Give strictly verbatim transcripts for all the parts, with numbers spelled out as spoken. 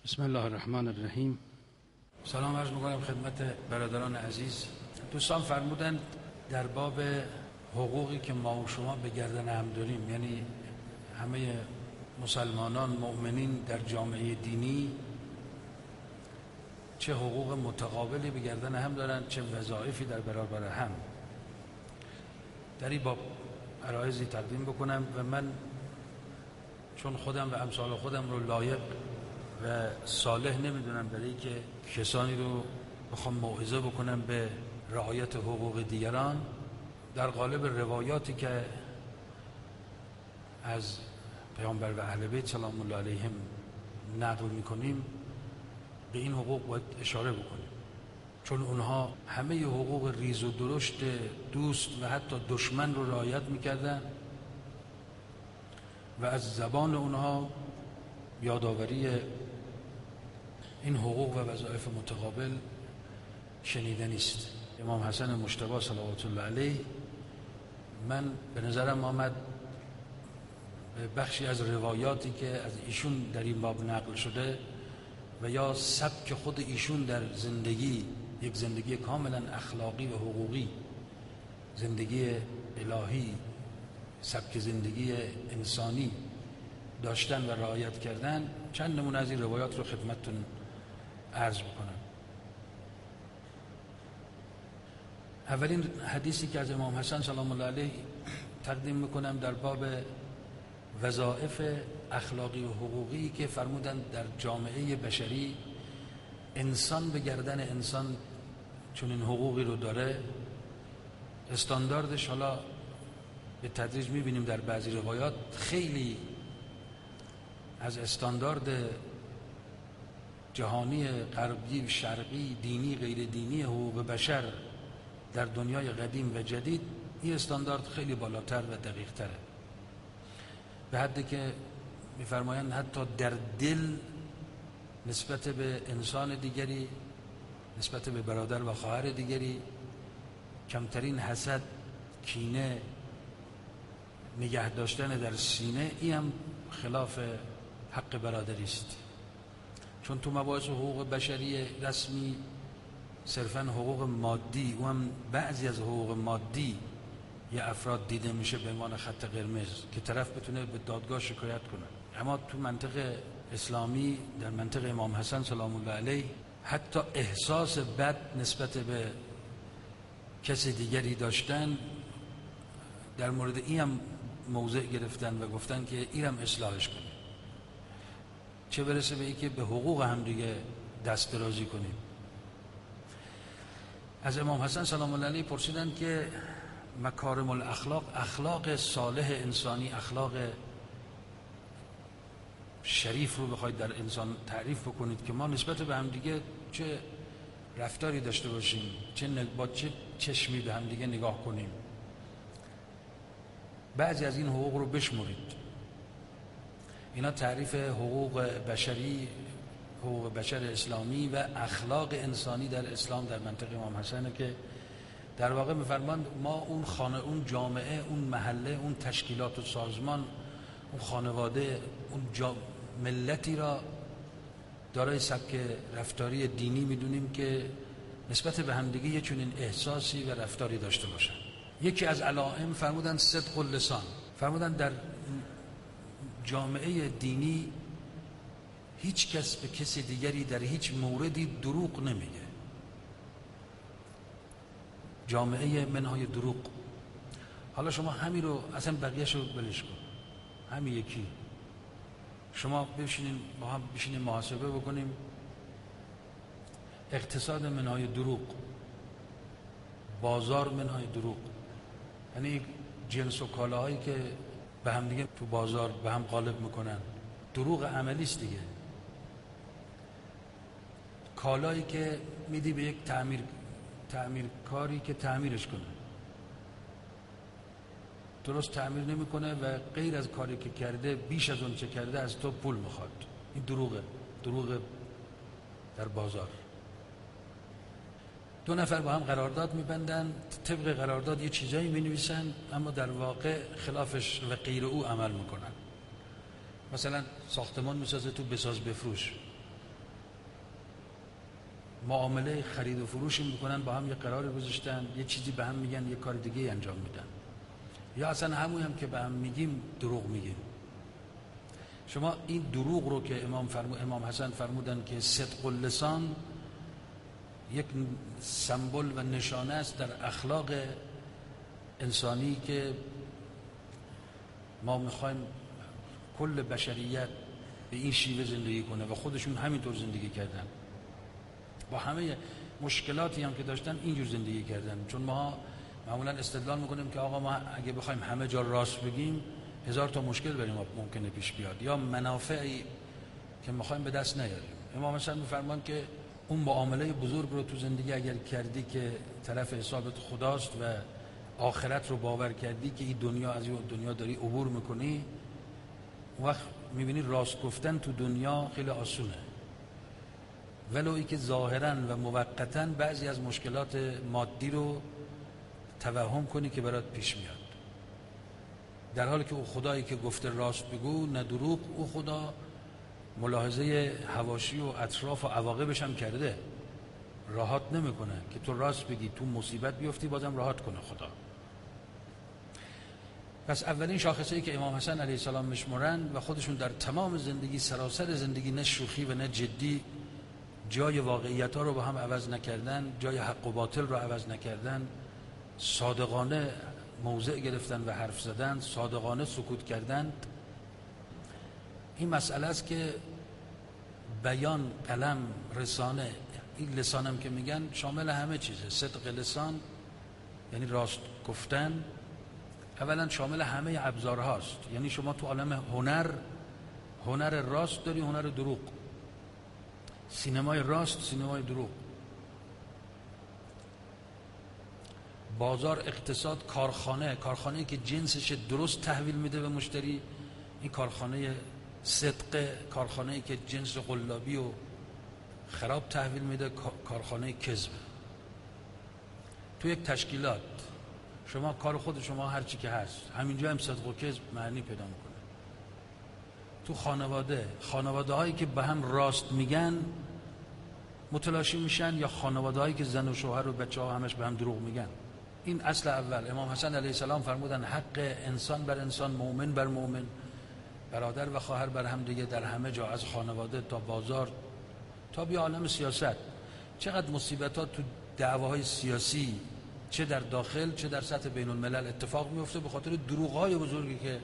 بسم الله الرحمن الرحیم. سلام عرض میکنم خدمت برادران عزیز. دوستان فرمودند در باب حقوقی که ما و شما به گردن هم داریم، یعنی همه مسلمانان مؤمنین در جامعه دینی چه حقوق متقابلی به گردن هم دارند، چه وظایفی در برابر هم. در این باب عرایضی تقدیم بکنم و من چون خودم و امثال خودم رو لایق و صالح نمیدونم برای که کسانی رو بخوام موعظه بکنم به رعایت حقوق دیگران، در قالب روایاتی که از پیامبر و اهل بیت سلام الله علیهم نقل میکنیم به این حقوق باید اشاره بکنیم، چون اونها همه حقوق ریز و درشت دوست و حتی دشمن رو رعایت میکردن و از زبان اونها یادآوری این حقوق و وظایف متقابل شنیده نیست. امام حسن مجتبی صلوات الله علیه، من به نظرم آمد بخشی از روایاتی که از ایشون در این باب نقل شده و یا سبک خود ایشون در زندگی، یک زندگی کاملا اخلاقی و حقوقی، زندگی الهی، سبک زندگی انسانی داشتن و رعایت کردن، چند نمونه از این روایات رو خدمتتون عرض بکنم. اولین حدیثی که از امام حسن سلام الله علیه تقدیم میکنم در باب وظایف اخلاقی و حقوقی که فرمودند در جامعه بشری انسان به گردن انسان چون این حقوقی رو داره. استانداردش حالا به تدریج میبینیم در بعضی روایات خیلی از استاندارد جهانی غربی، شرقی، دینی، غیر دینی حقوق بشر در دنیای قدیم و جدید این استاندارد خیلی بالاتر و دقیق تره، به حدی که میفرمایند حتی در دل نسبت به انسان دیگری، نسبت به برادر و خواهر دیگری کمترین حسد، کینه نگه داشتن در سینه، این هم خلاف حق برادری است. چون تو مباحث حقوق بشری رسمی صرفا حقوق مادی و هم بعضی از حقوق مادی یه افراد دیده میشه به عنوان خط قرمز که طرف بتونه به دادگاه شکایت کنه. اما تو منطق اسلامی، در منطق امام حسن سلام الله علیه، حتی احساس بد نسبت به کسی دیگری داشتن، در مورد این هم موضع گرفتن و گفتن که اینم اصلاحش کنیم، چه برسه به ای که به حقوق هم دیگه دست درازی کنیم. از امام حسن سلام الله علیه پرسیدن که مکارم الاخلاق، اخلاق صالح انسانی، اخلاق شریف رو بخواید در انسان تعریف بکنید که ما نسبت به هم دیگه چه رفتاری داشته باشیم، چه با چه چشمی به هم دیگه نگاه کنیم. بعضی از این حقوق رو بشمرید. اینا تعریف حقوق بشری، حقوق بشر اسلامی و اخلاق انسانی در اسلام در منطقه امام حسنه که در واقع می‌فرمایند ما اون خانه، اون جامعه، اون محله، اون تشکیلات و سازمان، اون خانواده، اون جا... ملتی را دارای سبک رفتاری دینی میدونیم که نسبت به همدیگه یه چنین احساسی و رفتاری داشته باشن. یکی از علائم فرمودن صدق اللسان، فرمودن در جامعه دینی هیچ کس به کسی دیگری در هیچ موردی دروغ نمیگه. جامعه منهای دروغ. حالا شما همین رو اصلا بقیه‌شو بلش کن، همین یکی شما بشینیم با هم بشینیم محاسبه بکنیم. اقتصاد منهای دروغ، بازار منهای دروغ، یعنی جنس و کالاهایی که به هم دیگه تو بازار به هم غالب میکنن، دروغ عملی است دیگه. کالایی که میدی به یک تعمیر تعمیرکاری که تعمیرش کنه، درست تعمیر نمیکنه و غیر از کاری که کرده بیش از اون چه کرده از تو پول میخواد. این دروغه، دروغ در بازار. دو نفر با هم قرارداد میبندن، طبق قرارداد یه چیزایی مینویسن اما در واقع خلافش و غیر او عمل میکنن. مثلا ساختمان میسازه تو بساز بفروش، معامله خرید و فروشی میکنن، با هم یه قراری گذاشتن، یه چیزی به هم میگن، یه کار دیگه انجام میدن، یا اصلا همون هم که به هم میگیم دروغ میگیم. شما این دروغ رو که امام فرمو امام حسن فرمودن که صدق اللسان یک سمبل و نشانه است در اخلاق انسانی که ما میخوایم کل بشریت به این شیوه زندگی کنه و خودشون همینطور زندگی کردن، با همه مشکلاتی هم که داشتن اینجور زندگی کردن. چون ما معمولا استدلال میکنیم که آقا ما اگه بخوایم همه جا راست بگیم هزار تا مشکل بریم ممکنه پیش بیاد یا منافعی که میخوایم به دست نیاریم. امام حسن میفرمان که اون معامله بزرگ رو تو زندگی اگر کردی که طرف حسابت خداست و آخرت رو باور کردی که این دنیا از این دنیا داری عبور میکنی، اون وقت میبینی راست گفتن تو دنیا خیلی آسونه، ولو ای که ظاهرا و موقتا بعضی از مشکلات مادی رو توهم کنی که برات پیش میاد، در حالی که او خدایی که گفته راست بگو نه دروغ، او خدا ملاحظه حواشی و اطراف و عواقبش هم کرده، راحت نمیکنه که تو راست بگی، تو مصیبت بیفتی بازم راحت کنه خدا. پس اولین شاخصه‌ای که امام حسن علیه السلام میشمرن و خودشون در تمام زندگی، سراسر زندگی، نه شوخی و نه جدی، جای واقعیت ها رو با هم عوض نکردن، جای حق و باطل رو عوض نکردن، صادقانه موضع گرفتن و حرف زدن، صادقانه سکوت کردن. این مسئله است که بیان، قلم، رسانه، این لسانم که میگن شامل همه چیزه. صدق لسان یعنی راست گفتن، اولا شامل همه ابزار هاست. یعنی شما تو عالم هنر، هنر راست داری، هنر دروغ، سینمای راست، سینمای دروغ، بازار، اقتصاد، کارخانه، کارخانه‌ای که جنسش درست تحویل میده به مشتری، این کارخانه صدق، کارخانه‌ای که جنس قلابی و خراب تحویل میده، کارخانه کذب. تو یک تشکیلات شما کار خود شما هر چی که هست، همینجا هم صدق و کذب معنی پیدا میکنه. تو خانواده، خانواده هایی که به هم راست میگن متلاشی میشن، یا خانواده هایی که زن و شوهر و بچه ها همش به هم دروغ میگن. این اصل اول. امام حسن علیه السلام فرمودن حق انسان بر انسان، مؤمن بر مؤمن، برادر و خواهر بر هم دیگه، در همه جا، از خانواده تا بازار تا بی عالم سیاست. چقدر مصیبتات تو دعواهای سیاسی، چه در داخل چه در سطح بین الملل اتفاق میفته به خاطر دروغ‌های بزرگی که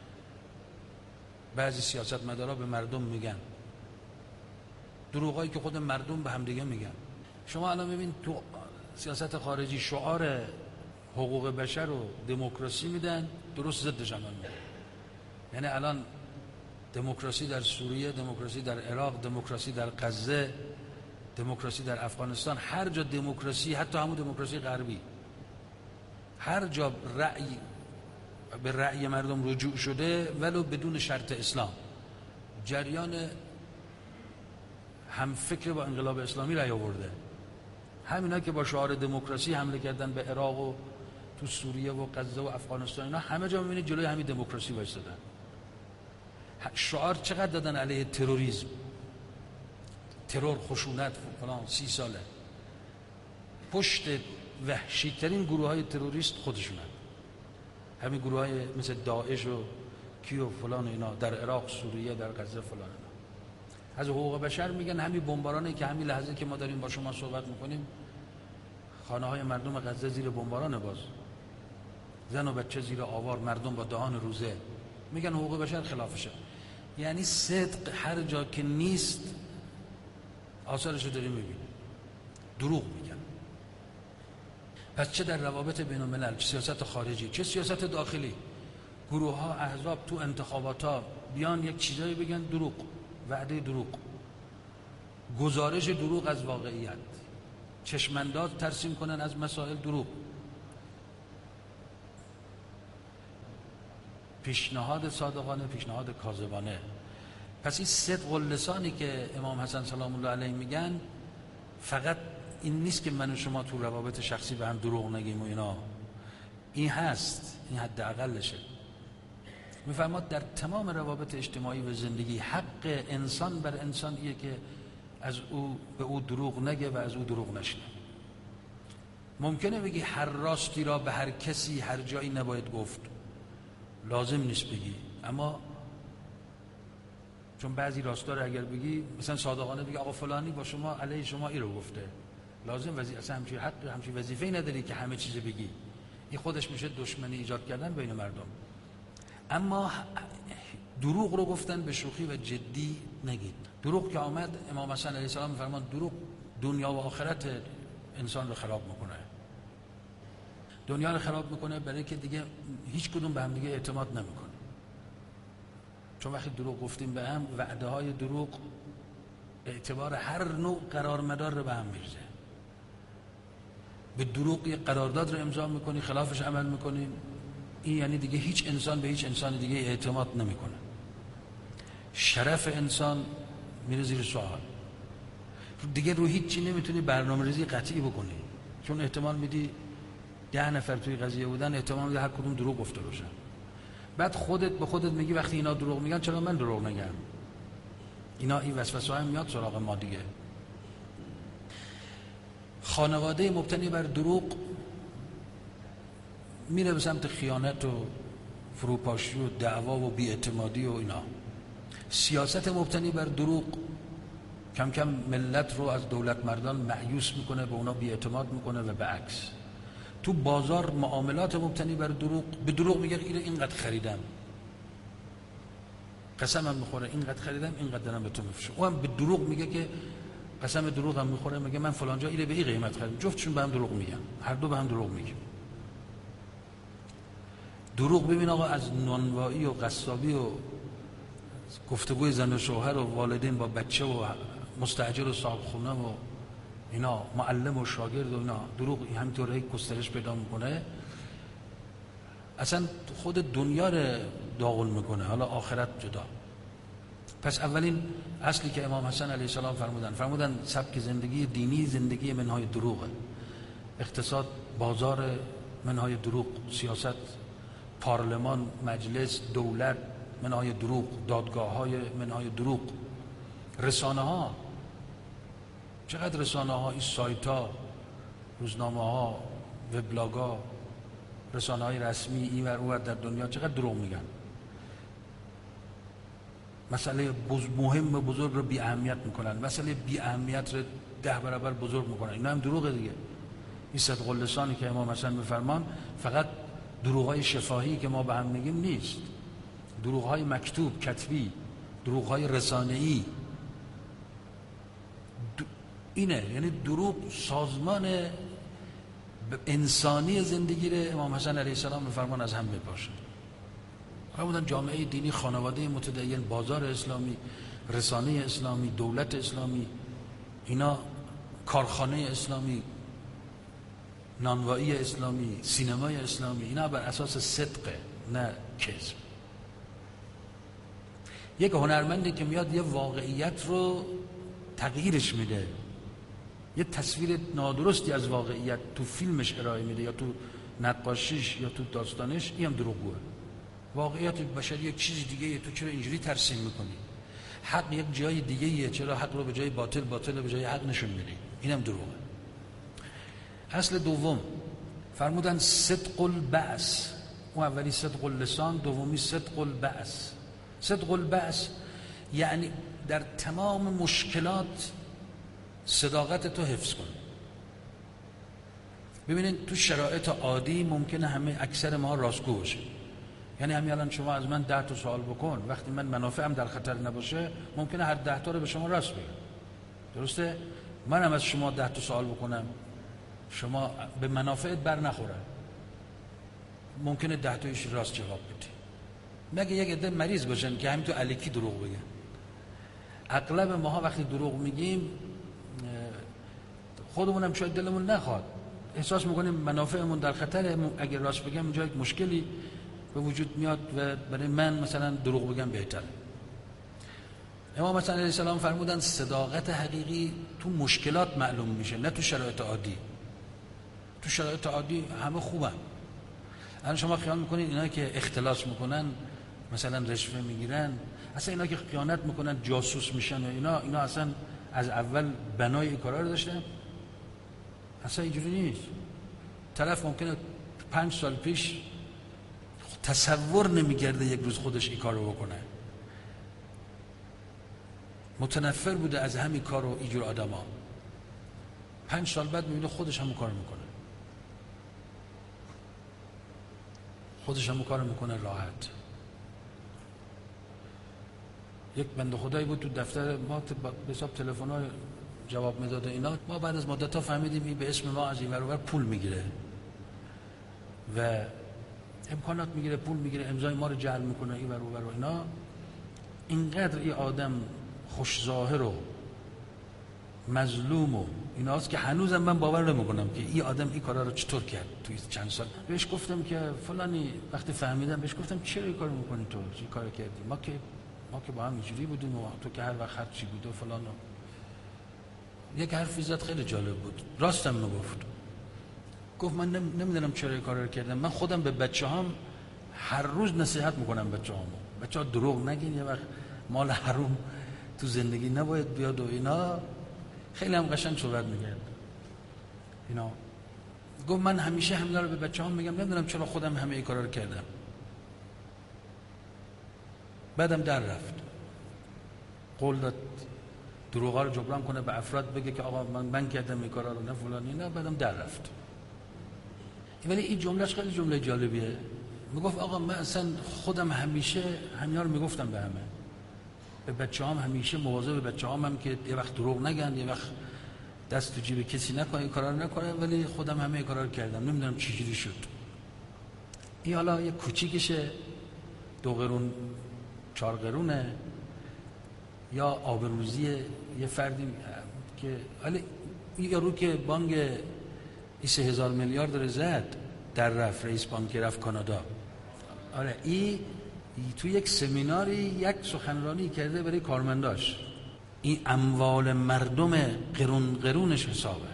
بعضی سیاستمدارا به مردم میگن، دروغایی که خود مردم به هم دیگه میگن. شما الان ببین تو سیاست خارجی شعار حقوق بشر و دموکراسی میدن، درست ضدش عمل میکنن. یعنی الان دموکراسی در سوریه، دموکراسی در عراق، دموکراسی در غزه، دموکراسی در افغانستان، هر جا دموکراسی، حتی همون دموکراسی غربی، هر جا رأی به رأی مردم رجوع شده ولو بدون شرط اسلام، جریان هم فکر با انقلاب اسلامی رأی آورده. همینا که با شعار دموکراسی حمله کردن به عراق و تو سوریه و غزه و افغانستان، اینا همه جا می‌بینید جلوی همین دموکراسی وایسادن. شعار چقدر دادن علیه تروریسم، ترور، خشونت فلان. سی ساله پشت وحشی‌ترین گروه‌های تروریست خودشونن، همین گروه‌های مثل داعش و کیو فلان، اینا در عراق، سوریه، در غزه فلان. اینا از حقوق بشر میگن همین بمبارانی که همین لحظه که ما داریم با شما صحبت میکنیم، خانه‌های مردم غزه زیر بمباران، باز زن و بچه زیر آوار، مردم با دهان روزه، میگن حقوق بشر خلافشه. یعنی صدق هر جا که نیست آثارش رو داریم میبینیم، دروغ میگن. پس چه در روابط بین الملل، چه سیاست خارجی، چه سیاست داخلی، گروه ها، احزاب تو انتخابات ها بیان یک چیزایی بگن، دروغ، وعده دروغ، گزارش دروغ از واقعیت، چشمانداز ترسیم کنن از مسائل، دروغ، پیشنهاد صادقانه، پیشنهاد کاذبانه. پس این صدق اللسانی که امام حسن سلام الله علیه میگن، فقط این نیست که من و شما تو روابط شخصی به هم دروغ نگیم و اینا، این هست، این حد اقلشه. میفرماد در تمام روابط اجتماعی و زندگی حق انسان بر انسان ایه که از او به او دروغ نگه و از او دروغ نشنه. ممکنه بگی هر راستی را به هر کسی هر جایی نباید گفت، لازم نیست بگی، اما چون بعضی راستا رو اگر بگی مثلا صادقانه بگی آقا فلانی با شما علیه شما ای رو گفته، لازم وظیفه اصلا همچین حق همچین وظیفه‌ای نداری که همه چیز بگی، این خودش میشه دشمنی ایجاد کردن بین مردم. اما دروغ رو گفتن به شوخی و جدی نگید. دروغ که آمد، امام حسن علیه السلام میفرمان دروغ دنیا و آخرت انسان رو خراب میکنه. دنیا رو خراب میکنه برای که دیگه هیچ کدوم به هم دیگه اعتماد نمیکنه. چون وقتی دروغ گفتیم به هم، وعده های دروغ اعتبار هر نوع قرارمدار رو به هم میریزه. به دروغ یک قرارداد رو امضا میکنی، خلافش عمل میکنی، این یعنی دیگه هیچ انسان به هیچ انسان دیگه اعتماد نمیکنه. شرف انسان میره زیر سوال. دیگه رو هیچ چی نمیتونی برنامه‌ریزی قطعی بکنی، چون احتمال میدی ده نفر توی قضیه بودن، احتمال میدی هر کدوم دروغ گفته باشن. بعد خودت به خودت میگی وقتی اینا دروغ میگن چرا من دروغ نگم؟ اینا این وسوسه های میاد سراغ ما دیگه. خانواده مبتنی بر دروغ میره به سمت خیانت و فروپاشی و دعوا و بی‌اعتمادی و اینا. سیاست مبتنی بر دروغ کم کم ملت رو از دولت مردان مایوس میکنه، به اونا بی‌اعتماد میکنه و به عکس. تو بازار معاملات مبتنی بر دروغ، به دروغ میگه اینقدر خریدم، قسمم میخوره اینقدر خریدم، اینقدر دارم به تو میفروشم. اون هم به دروغ میگه که قسم دروغ هم میخوره، میگه من فلان جا اینو به این قیمت خریدم. جفتشون به هم دروغ میگن، هر دو به هم دروغ میگن. دروغ ببین آقا، از نانوایی و قصابی و گفتگوی زن و شوهر و والدین با بچه و مستاجر و صاحب خونه و اینا، معلم و شاگرد و اینا، دروغ همینطوره گسترش پیدا میکنه، اصلا خود دنیا رو داغون میکنه، حالا آخرت جدا. پس اولین اصلی که امام حسن علیه السلام فرمودن فرمودن سبک زندگی دینی زندگی منهای دروغه. اقتصاد بازار منهای دروغ، سیاست پارلمان مجلس دولت منهای دروغ، دادگاه های منهای دروغ، رسانه ها، چقدر رسانه ها، این سایت ها، روزنامه ها، وبلاگ ها، رسانه های رسمی این ور اون ور در دنیا چقدر دروغ میگن. مسئله مهم و بزرگ رو بی اهمیت میکنن، مسئله بی اهمیت رو ده برابر بزرگ میکنن. اینا هم دروغه دیگه. این صدق اللسانی که امام حسن میفرمان فقط دروغ های شفاهی که ما به هم میگیم نیست، دروغ های مکتوب کتبی، دروغ های رسانه‌ای اینه. یعنی دروغ سازمان انسانی زندگی رو امام حسن علیه السلام میفرمان از هم میپاشه. فرمودن جامعه دینی، خانواده متدین، بازار اسلامی، رسانه اسلامی، دولت اسلامی، اینا کارخانه اسلامی، نانوایی اسلامی، سینمای اسلامی، اینا بر اساس صدقه نه کذب. یک هنرمندی که میاد یه واقعیت رو تغییرش میده، یه تصویر نادرستی از واقعیت تو فیلمش ارائه میده یا تو نقاشیش یا تو داستانش، این هم دروغگوه. واقعیت بشری یک چیز دیگه یه، تو چرا اینجوری ترسیم میکنی؟ حق یک جای دیگه یه، چرا حق رو به جای باطل، باطل رو به جای حق نشون میدی؟ اینم دروغه. اصل دوم فرمودن صدق البعث. اون اولی صدق اللسان، دومی صدق البعث. صدق البعث یعنی در تمام مشکلات صداقت تو حفظ کن. ببینید تو شرایط عادی ممکنه همه اکثر ما راستگو باشه، یعنی همین الان شما از من ده تا سوال بکن، وقتی من منافعم در خطر نباشه ممکنه هر ده تا رو به شما راست بگم، درسته؟ منم از شما ده تا سوال بکنم، شما به منافعت بر نخوره، ممکنه ده تایش راست جواب بدی. مگه یک عده مریض باشن که همین تو الکی دروغ بگن. اغلب ماها وقتی دروغ میگیم خودمونم شاید دلمون نخواد، احساس میکنیم منافعمون در خطره، اگر راست بگم اونجا یک مشکلی به وجود میاد و برای من مثلا دروغ بگم بهتره. امام حسن علیه السلام فرمودن صداقت حقیقی تو مشکلات معلوم میشه، نه تو شرایط عادی. تو شرایط عادی همه خوبن. الان شما خیال میکنید اینا که اختلاس میکنن، مثلا رشوه میگیرن، اصلا اینا که خیانت میکنن، جاسوس میشن و اینا اینا اصلا از اول بنای این کارا رو داشتم. اصلا اینجوری نیست. طرف ممکنه پنج سال پیش تصور نمی‌کرده یک روز خودش این کار رو بکنه، متنفر بوده از همین کار و اینجور آدم ها. پنج سال بعد میبینه خودش همون کار میکنه، خودش همون کار میکنه راحت. یک بنده خدایی بود تو دفتر ما به حساب تلفن‌ها جواب میداد اینا. ما بعد از مدت‌ها فهمیدیم این به اسم ما از این ور اونور پول میگیره و امکانات میگیره، پول میگیره، امضای ما رو جعل میکنه این ور اونور و اینا. اینقدر این آدم خوش ظاهر و مظلوم و ایناست که هنوزم من باور نمیکنم که این آدم این کارا رو چطور کرد توی چند سال. بهش گفتم که فلانی، وقتی فهمیدم بهش گفتم چرا این کارو میکنی تو؟ چی کار کردی؟ ما که ما که با هم اینجوری بودیم و تو که هر وقت هر چی بود و فلان. یک حرفی زد خیلی جالب بود، راستم میگفت. گفت من نم... نمیدونم چرا این کارا رو کردم. من خودم به بچه‌هام هر روز نصیحت میکنم بچه‌هامو، بچه‌ها دروغ نگین، یه وقت مال حروم تو زندگی نباید بیاد و اینا. خیلی هم قشنگ صحبت می‌کرد اینا. گفت من همیشه همینا رو به بچه‌هام میگم، نمیدونم چرا خودم همه این کارا رو کردم. بعدم در رفت، قول داد دروغا رو جبران کنه، به افراد بگه که آقا من من کردم این کارا رو، نه فلانی نه. بعدم در رفت. ولی این جملهش خیلی جمله جالبیه. میگفت آقا من اصلا خودم همیشه همینا رو میگفتم به همه، به بچه‌هام همیشه مواظب بچه‌هام هم که یه وقت دروغ نگن، یه وقت دست تو جیب کسی نکنه، این کارا رو نکنه. ولی خودم همه این کارا رو کردم، نمیدونم چی جوری شد. این حالا یه کوچیکشه، دو قرون چهار قرونه، یا آبروزی یه فردی که حالا یارو که بانک سه هزار میلیارد داره زد در رفت، رئیس بانک رفت کانادا. آره این تو یک سمیناری یک سخنرانی کرده برای کارمنداش. این اموال مردم قرون قرونش حسابه،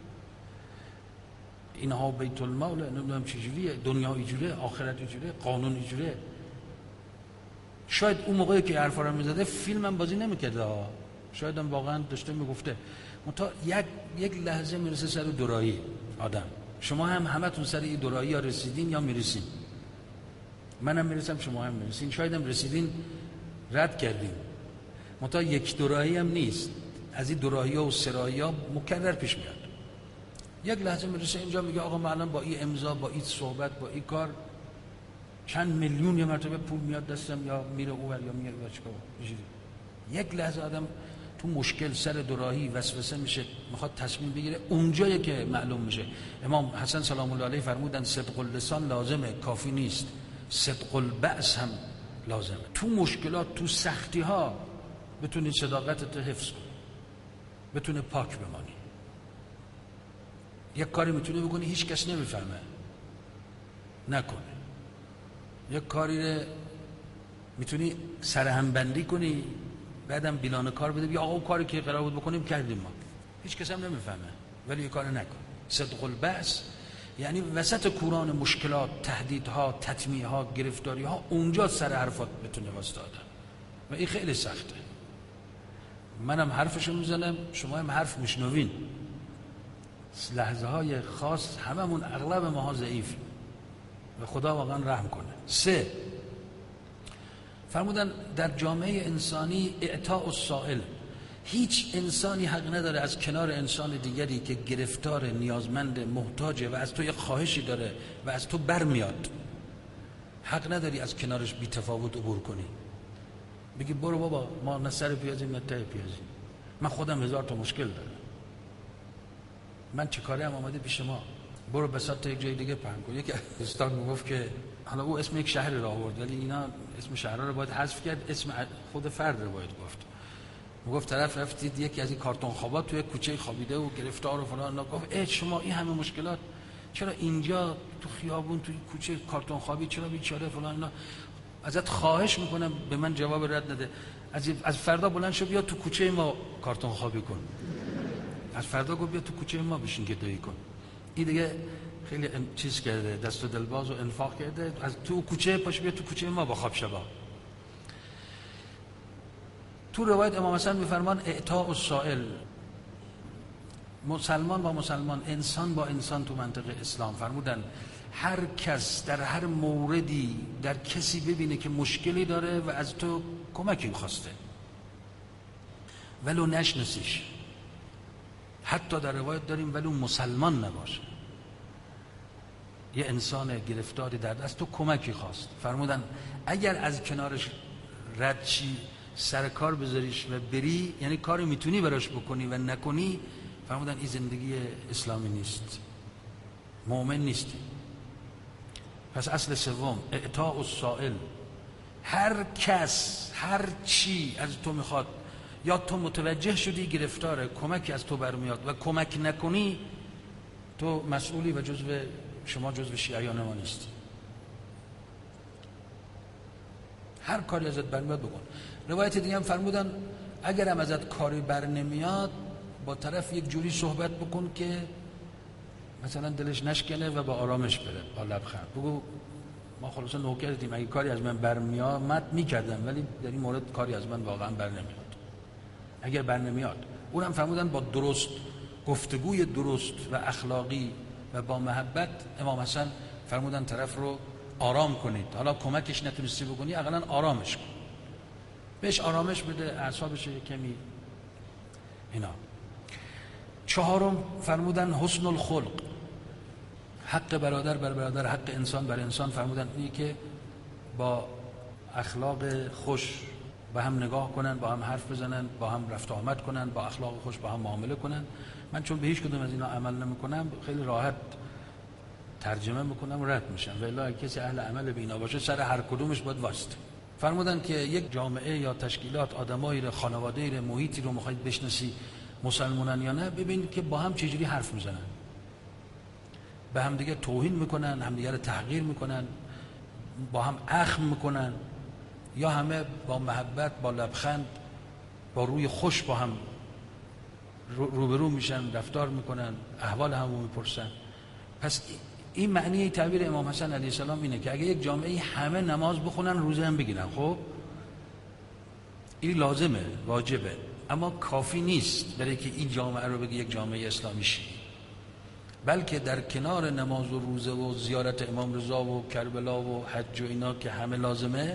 اینها بیت المال، نمیدونم چجوریه، دنیا اینجوره، آخرت اینجوره، قانون اینجوره. شاید اون موقعی که حرفا رو میزده فیلم هم بازی نمیکرده، شاید هم واقعا داشته میگفته. منتها یک یک لحظه میرسه سر دورایی آدم. شما هم همتون سر این دورایی ها رسیدین یا میرسین. منم میرسم، شما هم میرسین، شاید هم رسیدین رد کردین. منتها یک دورایی هم نیست، از این دورایی ها و سرایی ها مکرر پیش میاد. یک لحظه میرسه اینجا میگه آقا من الان با این امضا، با این صحبت، با این کار چند میلیون یه مرتبه پول میاد دستم، یا میره اونور یا میره اونور. چیکار؟ یک لحظه آدم تو مشکل سر دوراهی وسوسه میشه، میخواد تصمیم بگیره، اونجایی که معلوم میشه. امام حسن سلام الله علیه فرمودن صدق اللسان لازمه، کافی نیست، صدق البأس هم لازمه. تو مشکلات، تو سختی ها بتونی صداقتت حفظ کنی، بتونی پاک بمانی. یک کاری میتونی بکنی هیچ کس نمیفهمه، نکنه. یک کاری رو میتونی سرهم بندی کنی، بعدم بیلان کار بده، بیا آقا اون کاری که قرار بود بکنیم کردیم ما، هیچ کس هم نمیفهمه، ولی یک کار نکن. صدق البأس یعنی وسط کوران مشکلات، تهدیدها، تطمیعها، گرفتاریها، اونجا سر حرفات بتونه واسطاده و این خیلی سخته. منم حرفشو میزنم، شما هم حرف میشنوین. لحظه های خاص هممون، اغلب ماها ضعیف و خدا واقعا رحم کنه. سه، فرمودن در جامعه انسانی اعطاء السائل، هیچ انسانی حق نداره از کنار انسان دیگری که گرفتار، نیازمند، محتاجه و از تو یک خواهشی داره و از تو برمیاد، حق نداری از کنارش بی تفاوت عبور کنی، بگی برو بابا ما نه سر پیازیم نه ته پیازیم، من خودم هزار تا مشکل دارم، من چه کاری هم آمده پیش ما، برو بساط یک جای دیگه پهن کن. یک دوستان میگفت که حالا او اسم یک شهر را آورد ولی اینا اسم شهرها رو باید حذف کرد، اسم خود فرد رو باید گفت. میگفت طرف رفتید یکی از این کارتون خوابات توی کوچه خوابیده و گرفتار و فلان، گفت ای شما این همه مشکلات چرا اینجا تو خیابون توی کوچه کارتون خوابی، چرا بیچاره فلان اینا، ازت خواهش میکنم به من جواب رد نده، از از فردا بلند شو بیا تو کوچه ما کارتون خوابی کن، از فردا گفت بیا تو کوچه ما بشین گدایی کن. این دیگه خیلی چیز کرده، دست و دلباز و انفاق کرده، از تو کوچه پاش بیا تو کوچه ما با خواب شبا. تو روایت امام حسن میفرمان اعطاء السائل، مسلمان با مسلمان، انسان با انسان تو منطقه اسلام فرمودن هر کس در هر موردی در کسی ببینه که مشکلی داره و از تو کمکی خواسته ولو نشناسیش، حتی در روایت داریم ولو مسلمان نباشه، یه انسان گرفتاری در دست تو کمکی خواست، فرمودن اگر از کنارش رد چی سر کار بذاریش و بری، یعنی کاری میتونی براش بکنی و نکنی، فرمودن این زندگی اسلامی نیست، مؤمن نیستی. پس اصل سوم اعطاء السائل، هر کس هر چی از تو میخواد، یا تو متوجه شدی گرفتاره کمکی از تو برمیاد و کمک نکنی، تو مسئولی و جزو شما جزو شیعیان ما نیستی. هر کاری ازت برمیاد بکن. روایت دیگه هم فرمودن اگر هم ازت کاری بر نمیاد با طرف یک جوری صحبت بکن که مثلا دلش نشکنه و با آرامش بره، با لبخند بگو ما خلاصا نوکرتیم، اگه کاری از من برمیاد من میکردم ولی در این مورد کاری از من واقعا بر نمیاد. اگر بر نمیاد اونم فرمودن با درست گفتگوی درست و اخلاقی و با محبت، امام حسن فرمودن طرف رو آرام کنید، حالا کمکش نتونستی بکنی اقلا آرامش کن، بهش آرامش بده، اعصابش کمی اینا. چهارم فرمودن حسن الخلق، حق برادر بر برادر، حق انسان بر انسان، فرمودن اینی که با اخلاق خوش با هم نگاه کنن، با هم حرف بزنن، با هم رفت آمد کنن، با اخلاق خوش با هم معامله کنن. من چون به هیچ کدوم از اینا عمل نمیکنم خیلی راحت ترجمه میکنم و رد میشم، ولی اگه کسی اهل عمل به اینا باشه سر هر کدومش باید واسطه. فرمودن که یک جامعه یا تشکیلات آدمایی رو، خانواده‌ای رو، محیطی رو میخواید بشناسی مسلمانن یا نه، ببین که با هم چجوری حرف میزنن، به هم دیگه توهین میکنن، هم دیگه رو تحقیر میکنن، با هم اخم میکنن، یا همه با محبت، با لبخند، با روی خوش با هم روبرو میشن، رفتار میکنن، احوال همو میپرسن. پس این معنی تعبیر امام حسن علیه السلام اینه که اگه یک جامعه همه نماز بخونن روزه هم بگیرن، خب این لازمه، واجبه، اما کافی نیست برای که این جامعه رو بگی یک جامعه اسلامی شی، بلکه در کنار نماز و روزه و زیارت امام رضا و کربلا و حج و اینا که همه لازمه،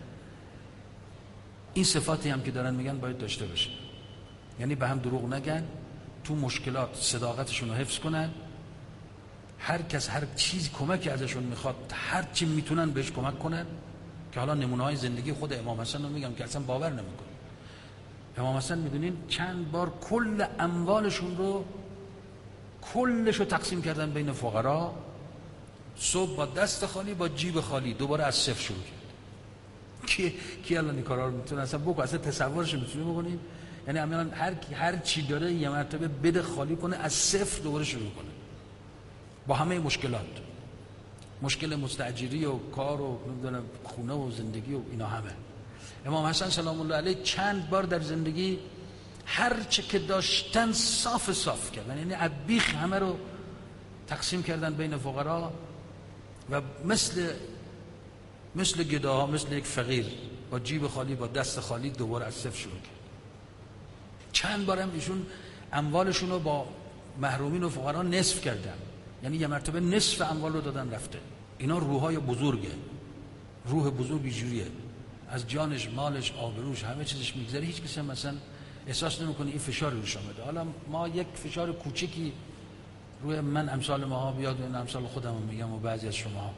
این صفاتی هم که دارن میگن باید داشته باشه. یعنی به هم دروغ نگن، تو مشکلات صداقتشون رو حفظ کنن، هر کس هر چیزی کمکی ازشون میخواد هر چی میتونن بهش کمک کنن، که حالا نمونه‌های زندگی خود امام حسن رو میگم که اصلا باور نمیکنه. امام حسن میدونین چند بار کل اموالشون رو کلش رو تقسیم کردن بین فقرا، صبح با دست خالی با جیب خالی، دوباره از صفر شروع کرد. کی کی الان این کارا رو میتونه اصلا بگو، اصلا تصورش میتونیم بکنیم؟ یعنی عملاً هر هر چی داره یه مرتبه بده خالی کنه، از صفر دوباره شروع کنه با همه مشکلات، مشکل مستاجری و کار و نمیدونم خونه و زندگی و اینا همه. امام حسن سلام الله علیه چند بار در زندگی هر چه که داشتن صاف صاف کردن، یعنی عبیخ همه رو تقسیم کردن بین فقرا و مثل مثل گداها، مثل یک فقیر با جیب خالی با دست خالی دوباره از صفر شروع کرد. چند بار هم ایشون اموالشون رو با محرومین و فقرا نصف کردن، یعنی یه مرتبه نصف اموال رو دادن رفته. اینا روحای بزرگه، روح بزرگی جوریه، از جانش، مالش، آبروش، همه چیزش میگذره، هیچ کسی مثلا احساس نمیکنه این فشار روش اومده. حالا ما یک فشار کوچکی روی من امثال ماها بیاد و این امثال خودم میگم و بعضی از شما،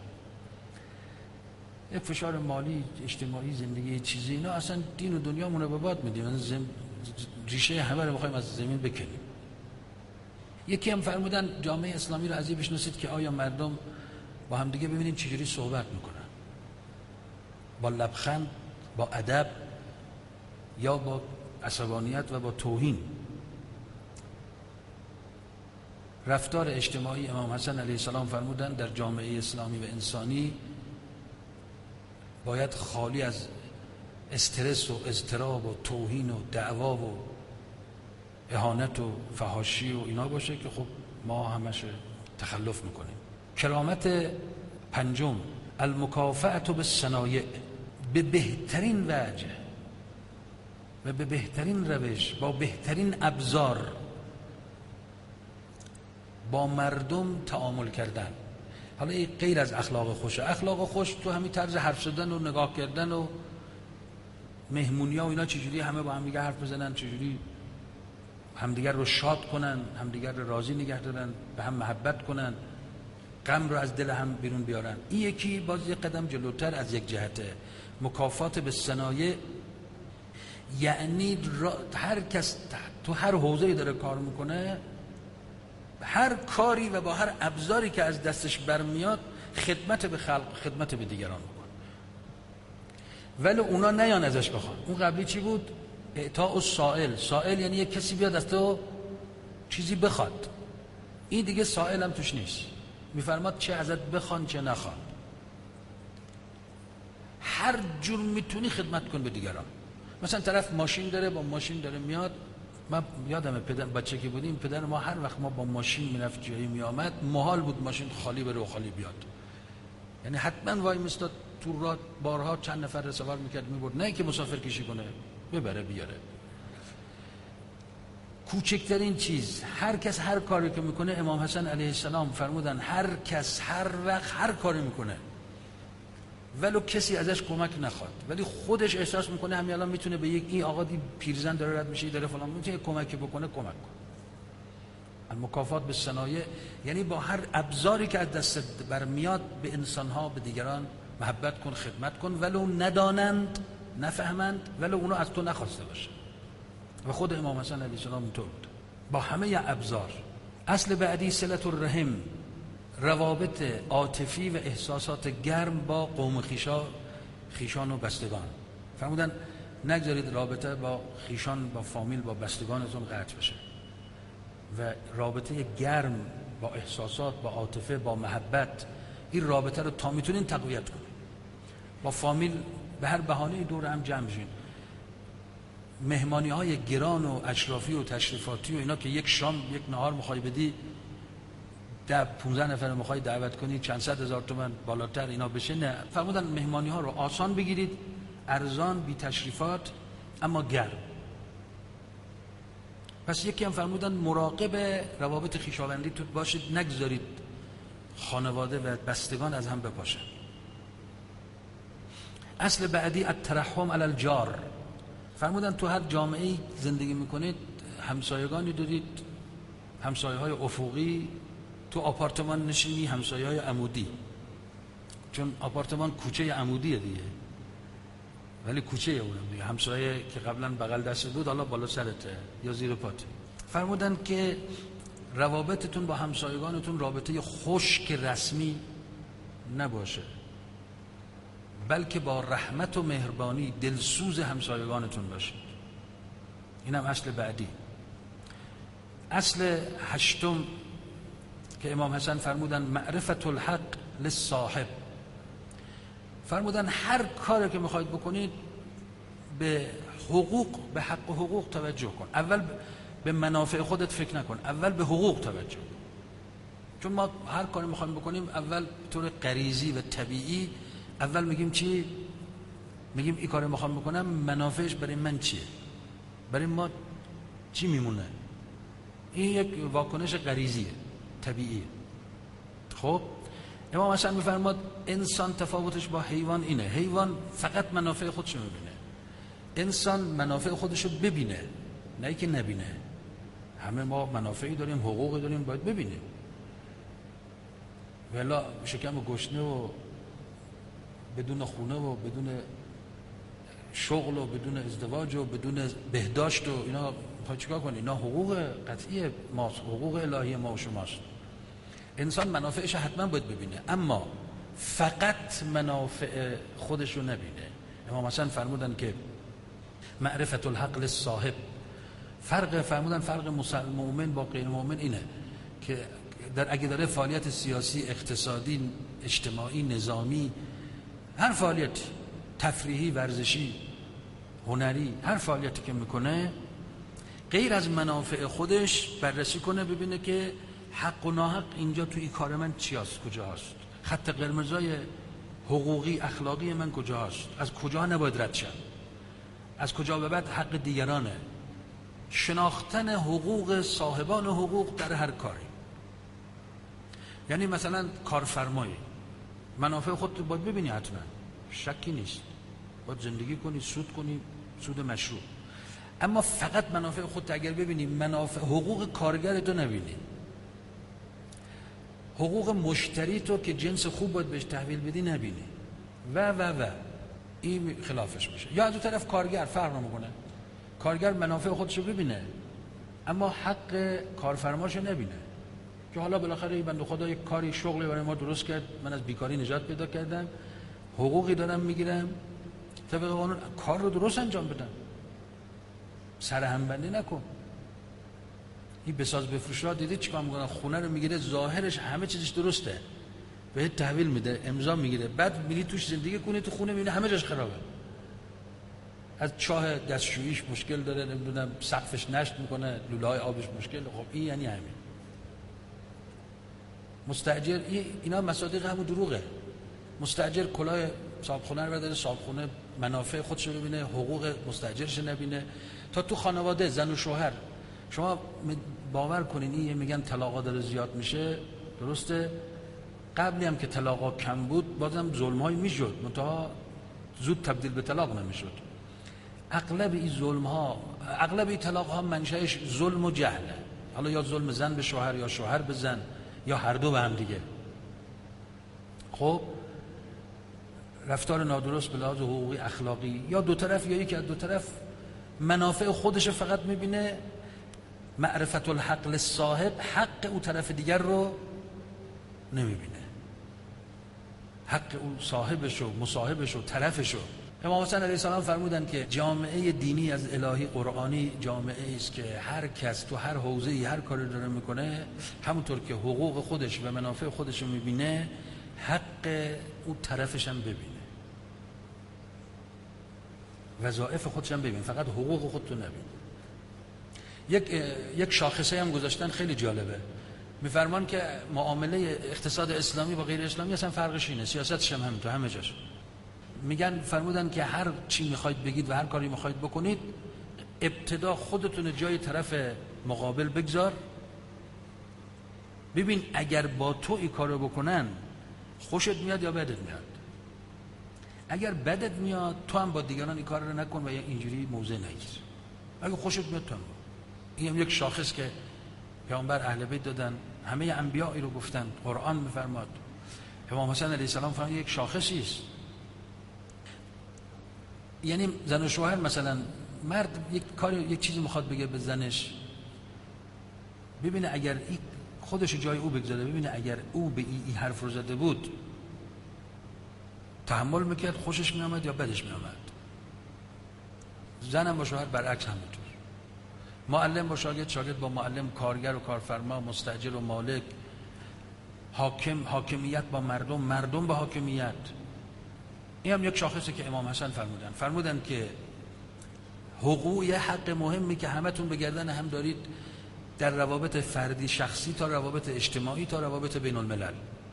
یک فشار مالی، اجتماعی، زندگی چیزی، اینا اصلا دین و دنیامون رو به باد میدیم، زم... ریشه همه رو میخوایم از زمین بکنیم. یکی هم فرمودن جامعه اسلامی رو از این بشناسید که آیا مردم با هم دیگه ببینید چجوری صحبت میکنن، با لبخند، با ادب، یا با عصبانیت و با توهین. رفتار اجتماعی امام حسن علیه السلام فرمودن در جامعه اسلامی و انسانی باید خالی از استرس و اضطراب و توهین و دعوا و اهانت و فحاشی و اینا باشه که خب ما همش تخلف میکنیم. کرامت پنجم المکافأة بالصنایع، به بهترین وجه و به بهترین روش با بهترین ابزار با مردم تعامل کردن. حالا این غیر از اخلاق خوشه. اخلاق خوش تو همین طرز حرف زدن و نگاه کردن و مهمونی ها و اینا، چجوری همه با هم دیگه حرف بزنن، چجوری همدیگر رو شاد کنن، همدیگر رو راضی نگه دارن، به هم محبت کنن، غم رو از دل هم بیرون بیارن. این یکی باز یک قدم جلوتر از یک جهته. مکافات به صنایع یعنی هر کس تو هر حوزه‌ای داره کار میکنه، هر کاری و با هر ابزاری که از دستش برمیاد خدمت به خلق، خدمت به دیگران میکنه، ولی اونا نیان ازش بخوان. اون قبلی چی بود؟ اعطاء السائل. سائل یعنی یک کسی بیاد از تو چیزی بخواد. این دیگه سائل هم توش نیست. میفرماد چه ازت بخوان چه نخوان، هر جور میتونی خدمت کن به دیگران. مثلا طرف ماشین داره، با ماشین داره میاد. من یادمه پدر بچه که بودیم، پدر ما هر وقت ما با ماشین میرفت جایی میآمد، محال بود ماشین خالی بره و خالی بیاد. یعنی حتما وای میستاد تو راه، بارها چند نفر رو سوار میکرد میبرد، نه اینکه مسافر کشی کنه، ببره بیاره. کوچکترین چیز، هر کس هر کاری که میکنه، امام حسن علیه السلام فرمودن هر کس هر وقت هر کاری میکنه ولو کسی ازش کمک نخواد، ولی خودش احساس میکنه همین الان میتونه به یک این آقا دی پیرزن داره رد میشه، داره فلان، میتونه کمک بکنه، کمک کن. المکافات به صنایع یعنی با هر ابزاری که از دست برمیاد به انسانها، به دیگران محبت کن، خدمت کن، ولو ندانند، نفهمند، ولو اونو از تو نخواسته باشه. و خود امام حسن علیه السلام اونطور بود، با همه ابزار. اصل بعدی صلة الرحم، روابط عاطفی و احساسات گرم با قوم خیشا، خیشان و بستگان. فرمودن نگذارید رابطه با خیشان، با فامیل، با بستگانتون قطع بشه و رابطه گرم با احساسات، با عاطفه، با محبت، این رابطه رو تا میتونین تقویت کنید. با فامیل به هر بهانه‌ای دور هم جمع شین. مهمانی های گران و اشرافی و تشریفاتی و اینا که یک شام یک نهار میخوای بدی، ده پونزده نفر میخوای دعوت کنی، چند صد هزار تومان بالاتر اینا بشه، نه. فرمودن مهمانی ها رو آسان بگیرید، ارزان، بی تشریفات، اما گرم. پس یکی هم فرمودن مراقب روابط خویشاوندی تو باشید، نگذارید خانواده و بستگان از هم بپاشن. اصل بعدی الترحم علی الجار. فرمودن تو هر جامعه‌ای زندگی میکنید همسایگانی دارید، همسایه های افقی، تو آپارتمان نشینی همسایه های عمودی، چون آپارتمان کوچه عمودیه دیگه، ولی کوچه اونم دیگه، همسایه که قبلا بغل دست بود حالا بالا سرته یا زیر پاته. فرمودن که روابطتون با همسایگانتون رابطه خشک رسمی نباشه، بلکه با رحمت و مهربانی دلسوز همسایگانتون باشید. اینم اصل بعدی. اصل هشتم که امام حسن فرمودن معرفت الحق للصاحب. فرمودن هر کاری که میخواید بکنید به حقوق، به حق و حقوق توجه کن. اول به منافع خودت فکر نکن، اول به حقوق توجه کن. چون ما هر کاری میخوایم بکنیم اول به طور غریزی و طبیعی اول میگیم چی؟ میگیم این کاری میخوام بکنم منافعش برای من چیه؟ برای ما چی میمونه؟ این یک واکنش غریزیه، طبیعیه. خب امام حسن میفرماد انسان تفاوتش با حیوان اینه، حیوان فقط منافع خودش رو میبینه، انسان منافع خودش رو ببینه، نه که نبینه. همه ما منافعی داریم، حقوقی داریم، باید ببینیم. ولی شکم گشنه و بدون خونه و بدون شغل و بدون ازدواج و بدون بهداشت و اینا میخوای چیکار کنی؟ اینا حقوق قطعی ماست، حقوق الهی ما و شماست. انسان منافعش حتما باید ببینه، اما فقط منافع خودش رو نبینه. امام حسن فرمودن که معرفت الحق للصاحب. فرق فرمودن فرق مسلمان مؤمن با غیر مؤمن اینه که در اگه داره فعالیت سیاسی، اقتصادی، اجتماعی، نظامی، هر فعالیت تفریحی، ورزشی، هنری، هر فعالیتی که میکنه غیر از منافع خودش بررسی کنه، ببینه که حق و ناحق اینجا توی این کار من چی هست، کجا هست، خط قرمزای حقوقی اخلاقی من کجا هست، از کجا نباید رد شم. از کجا به بعد حق دیگرانه. شناختن حقوق صاحبان حقوق در هر کاری. یعنی مثلا کارفرمایی منافع خودت باید ببینی، حتما شکی نیست، باید زندگی کنی، سود کنی، سود مشروع. اما فقط منافع خودت اگر ببینی، منافع حقوق کارگر تو نبینی، حقوق مشتری تو که جنس خوب باید بهش تحویل بدی نبینی و و و این خلافش میشه. یا از اون طرف کارگر فرق نمیکنه، کارگر منافع خودشو ببینه اما حق کارفرماشو نبینه که حالا بالاخره این بنده خدا یک کاری شغلی برای ما درست کرد، من از بیکاری نجات پیدا کردم، حقوقی دارم میگیرم، طبق قانون کار رو درست انجام بدم، سر همبندی نکن. این بساز بفروشا دیدی چیکار میکنن؟ خونه رو میگیره، ظاهرش همه چیزش درسته، بهت تحویل میده، امضا میگیره، بعد میری توش زندگی کنی، تو خونه میبینی همه جاش خرابه، از چاه دستشوییش مشکل داره، نمیدونم سقفش نشت میکنه، لوله های آبش مشکل. خب این یعنی همین مستاجر، اینا مصادیق همون دروغه. مستاجر کلاه صاحبخونه رو برداره، صاحبخونه منافع خودش رو ببینه، حقوق مستاجرش نبینه. تا تو خانواده زن و شوهر، شما باور کنین این میگن طلاقا داره زیاد میشه، درسته؟ قبلی هم که طلاقا کم بود بازم ظلم‌های میشد، منتها زود تبدیل به طلاق نمیشد. اغلب این ظلم‌ها، اغلب این طلاق‌ها منشأش ظلم و جهله. حالا یا ظلم زن به شوهر یا شوهر به زن یا هر دو به هم دیگه. خب رفتار نادرست به لحاظ حقوقی اخلاقی، یا دو طرف یا یکی از دو طرف منافع خودش فقط میبینه، معرفت الحق للصاحب، حق او طرف دیگر رو نمیبینه، حق او صاحبش و مصاحبش و طرفش رو. امام حسین علیه السلام فرمودن که جامعه دینی از الهی قرآنی جامعه است که هر کس تو هر حوزه‌ای هر کاری داره میکنه، همونطور که حقوق خودش و منافع خودش رو میبینه، حق او طرفش هم ببینه، وظایف خودش هم ببین، فقط حقوق خودتو نبین. یک یک شاخصه هم گذاشتن خیلی جالبه، میفرمان که معامله اقتصاد اسلامی با غیر اسلامی اصلا فرقش اینه، سیاستش هم همین تو همه جاش. میگن فرمودن که هر چی میخواید بگید و هر کاری میخواید بکنید، ابتدا خودتون جای طرف مقابل بگذار، ببین اگر با تو این کارو بکنن خوشت میاد یا بدت میاد. اگر بدت میاد تو هم با دیگران این کار رو نکن و یا اینجوری موضع نگیر. اگه خوشت میاد تو هم. این هم یک شاخص که پیامبر اهل بیت دادن، همه انبیا این رو گفتن، قرآن میفرماد، امام حسین علیه السلام فرمود یک شاخصی است. یعنی زن و شوهر، مثلا مرد یک کاری یک چیزی میخواد بگه به زنش، ببینه اگر این خودش جای او بگذاره، ببینه اگر او به این حرف رو زده بود تحمل میکرد، خوشش میامد یا بدش میامد. زنم با شوهر برعکس همینطور، معلم با شاگرد، شاگرد با معلم، کارگر و کارفرما، مستاجر و مالک، حاکم، حاکمیت با مردم، مردم با حاکمیت. این هم یک شاخصی که امام حسن فرمودن. فرمودن که حقوق یه حق مهمی که همتون به گردن هم دارید، در روابط فردی شخصی تا روابط اجتماعی تا روابط بین الملل.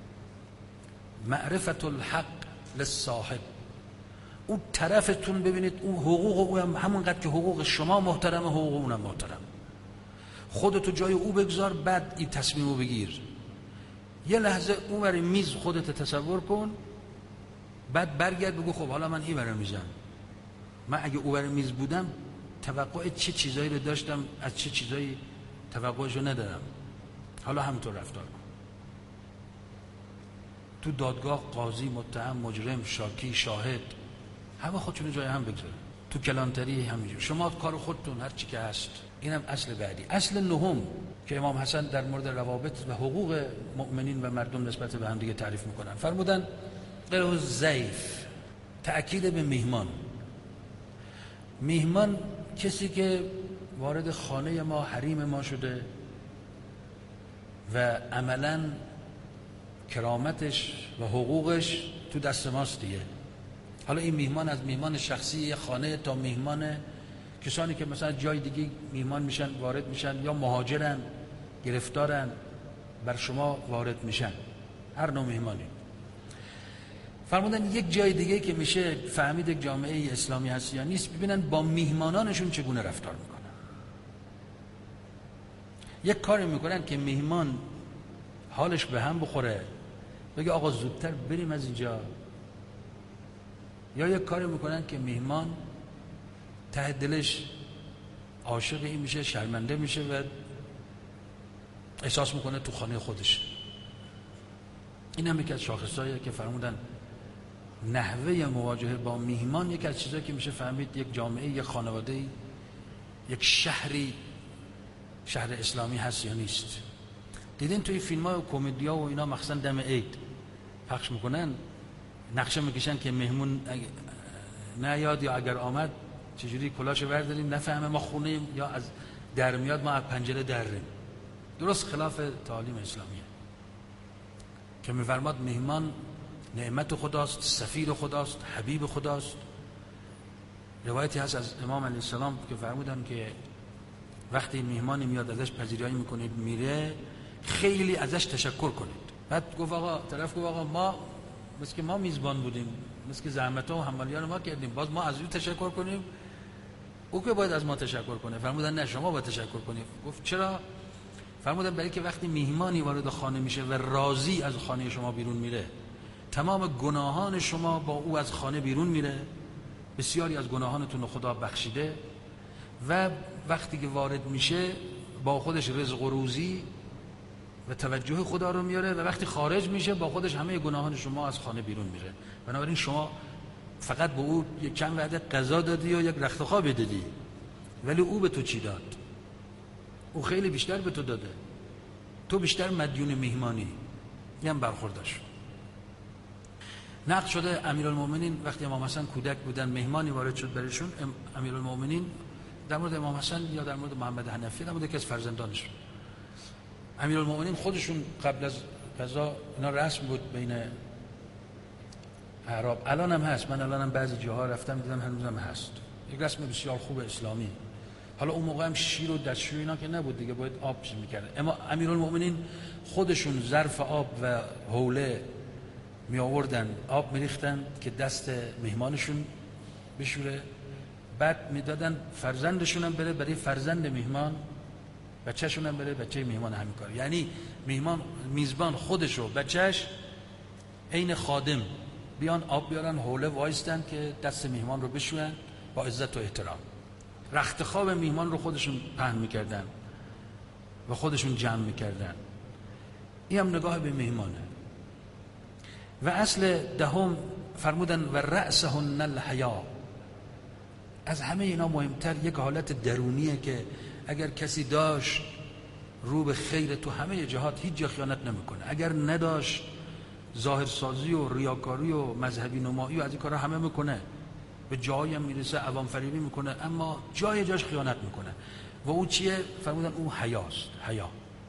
معرفت الحق للصاحب، اون طرفتون ببینید اون حقوق او هم همونقدر که حقوق شما محترمه، حقوق اونم محترم. خودتو جای او بگذار، بعد این تصمیمو بگیر. یه لحظه اون برای میز خودت تصور کن، بعد برگرد بگو خب حالا من این برای میزم، من اگه او برای میز بودم توقع چه چیزایی رو داشتم، از چه چیزایی توقعشو ندارم، حالا همینطور رفتار کن. تو دادگاه قاضی، متهم، مجرم، شاکی، شاهد، همه خودشون جای هم بگذارن. تو کلانتری همینجور، شما کار خودتون هر چی که هست. اینم اصل بعدی. اصل نهم که امام حسن در مورد روابط و حقوق مؤمنین و مردم نسبت به هم دیگه تعریف میکنن، فرمودن غیر ضیف، تأکید به میهمان. میهمان کسی که وارد خانه ما، حریم ما شده و عملاً کرامتش و حقوقش تو دست ماست دیگه. حالا این میهمان از میهمان شخصی خانه تا میهمان کسانی که مثلا جای دیگه میهمان میشن، وارد میشن، یا مهاجرن، گرفتارن، بر شما وارد میشن، هر نوع میهمانی. فرمودن یک جای دیگه که میشه فهمید یک جامعه اسلامی هست یا نیست، ببینن با میهمانانشون چگونه رفتار میکنن. یک کاری میکنن که میهمان حالش به هم بخوره، بگه آقا زودتر بریم از اینجا، یا یک کاری میکنن که میهمان ته دلش عاشق این میشه، شرمنده میشه و احساس میکنه تو خانه خودش. این هم یکی از شاخصاییه که فرمودن نحوه مواجهه با میهمان یکی از چیزایی که میشه فهمید یک جامعه، یک خانواده، یک شهری شهر اسلامی هست یا نیست. دیدین توی فیلم ها و کمدی ها و اینا مخصوصا دم عید پخش میکنن، نقشه میکشن که مهمون نه یاد یا اگر آمد چجوری کلاشو برداریم نفهمه ما خونه یا از در میاد ما از پنجره دریم. درست خلاف تعالیم اسلامیه که میفرماد مهمان نعمت خداست، سفیر خداست، حبیب خداست. روایتی هست از امام علیه السلام که فرمودن که وقتی مهمانی میاد ازش پذیرایی میکنید میره، خیلی ازش تشکر کنید. بعد گفت آقا طرف گفت آقا ما مثل که ما میزبان بودیم، مثل که زحمت‌ها و حمالیان ما کردیم، باز ما از او تشکر کنیم؟ او که باید از ما تشکر کنه. فرمودن نه شما باید تشکر کنید. گفت چرا؟ فرمودن برای که وقتی مهمانی وارد خانه میشه و راضی از خانه شما بیرون میره، تمام گناهان شما با او از خانه بیرون میره، بسیاری از گناهانتون خدا بخشیده و وقتی که وارد میشه با خودش رزق و روزی و توجه خدا رو میاره و وقتی خارج میشه با خودش همه گناهان شما از خانه بیرون میره. بنابراین شما فقط به او یک چند وعده غذا دادی و یک رخت خواب دادی، ولی او به تو چی داد؟ او خیلی بیشتر به تو داده، تو بیشتر مدیون مهمانی. یه هم برخوردش نقل شده امیرالمومنین وقتی امام حسن کودک بودن مهمانی وارد شد برایشون، امیرالمومنین در مورد امام حسن یا در مورد محمد حنفی در مورد یکی از فرزندانشون، امیرالمومنین خودشون قبل از قضا اینا رسم بود بین اعراب، الان هم هست، من الان هم بعضی جاها رفتم دیدم هنوزم هست، یک رسم بسیار خوب اسلامی. حالا اون موقع هم شیر و دستشویی اینا که نبود دیگه، باید آب چی میکرد. اما امیرالمومنین خودشون ظرف آب و حوله می آوردن، آب میریختن که دست مهمانشون بشوره، بعد میدادن فرزندشون هم بره برای فرزند مهمان، بچه‌شون هم بره بچه مهمان، همین کار. یعنی مهمان میزبان خودش و بچه‌ش عین خادم بیان آب بیارن، حوله وایستن که دست مهمان رو بشورن با عزت و احترام. رخت خواب مهمان رو خودشون پهن میکردن و خودشون جمع میکردن. این هم نگاه به مهمانه. و اصل دهم فرمودن و رأسهن الحیا، از همه اینا مهمتر یک حالت درونیه که اگر کسی داشت رو به خیر تو همه جهات هیچ جا خیانت نمیکنه، اگر نداشت ظاهرسازی و ریاکاری و مذهبی نمایی و از این کارا همه میکنه، به جایی هم میرسه عوام فریبی میکنه، اما جای جاش خیانت میکنه. و او چیه؟ فرمودن او حیاست. حیا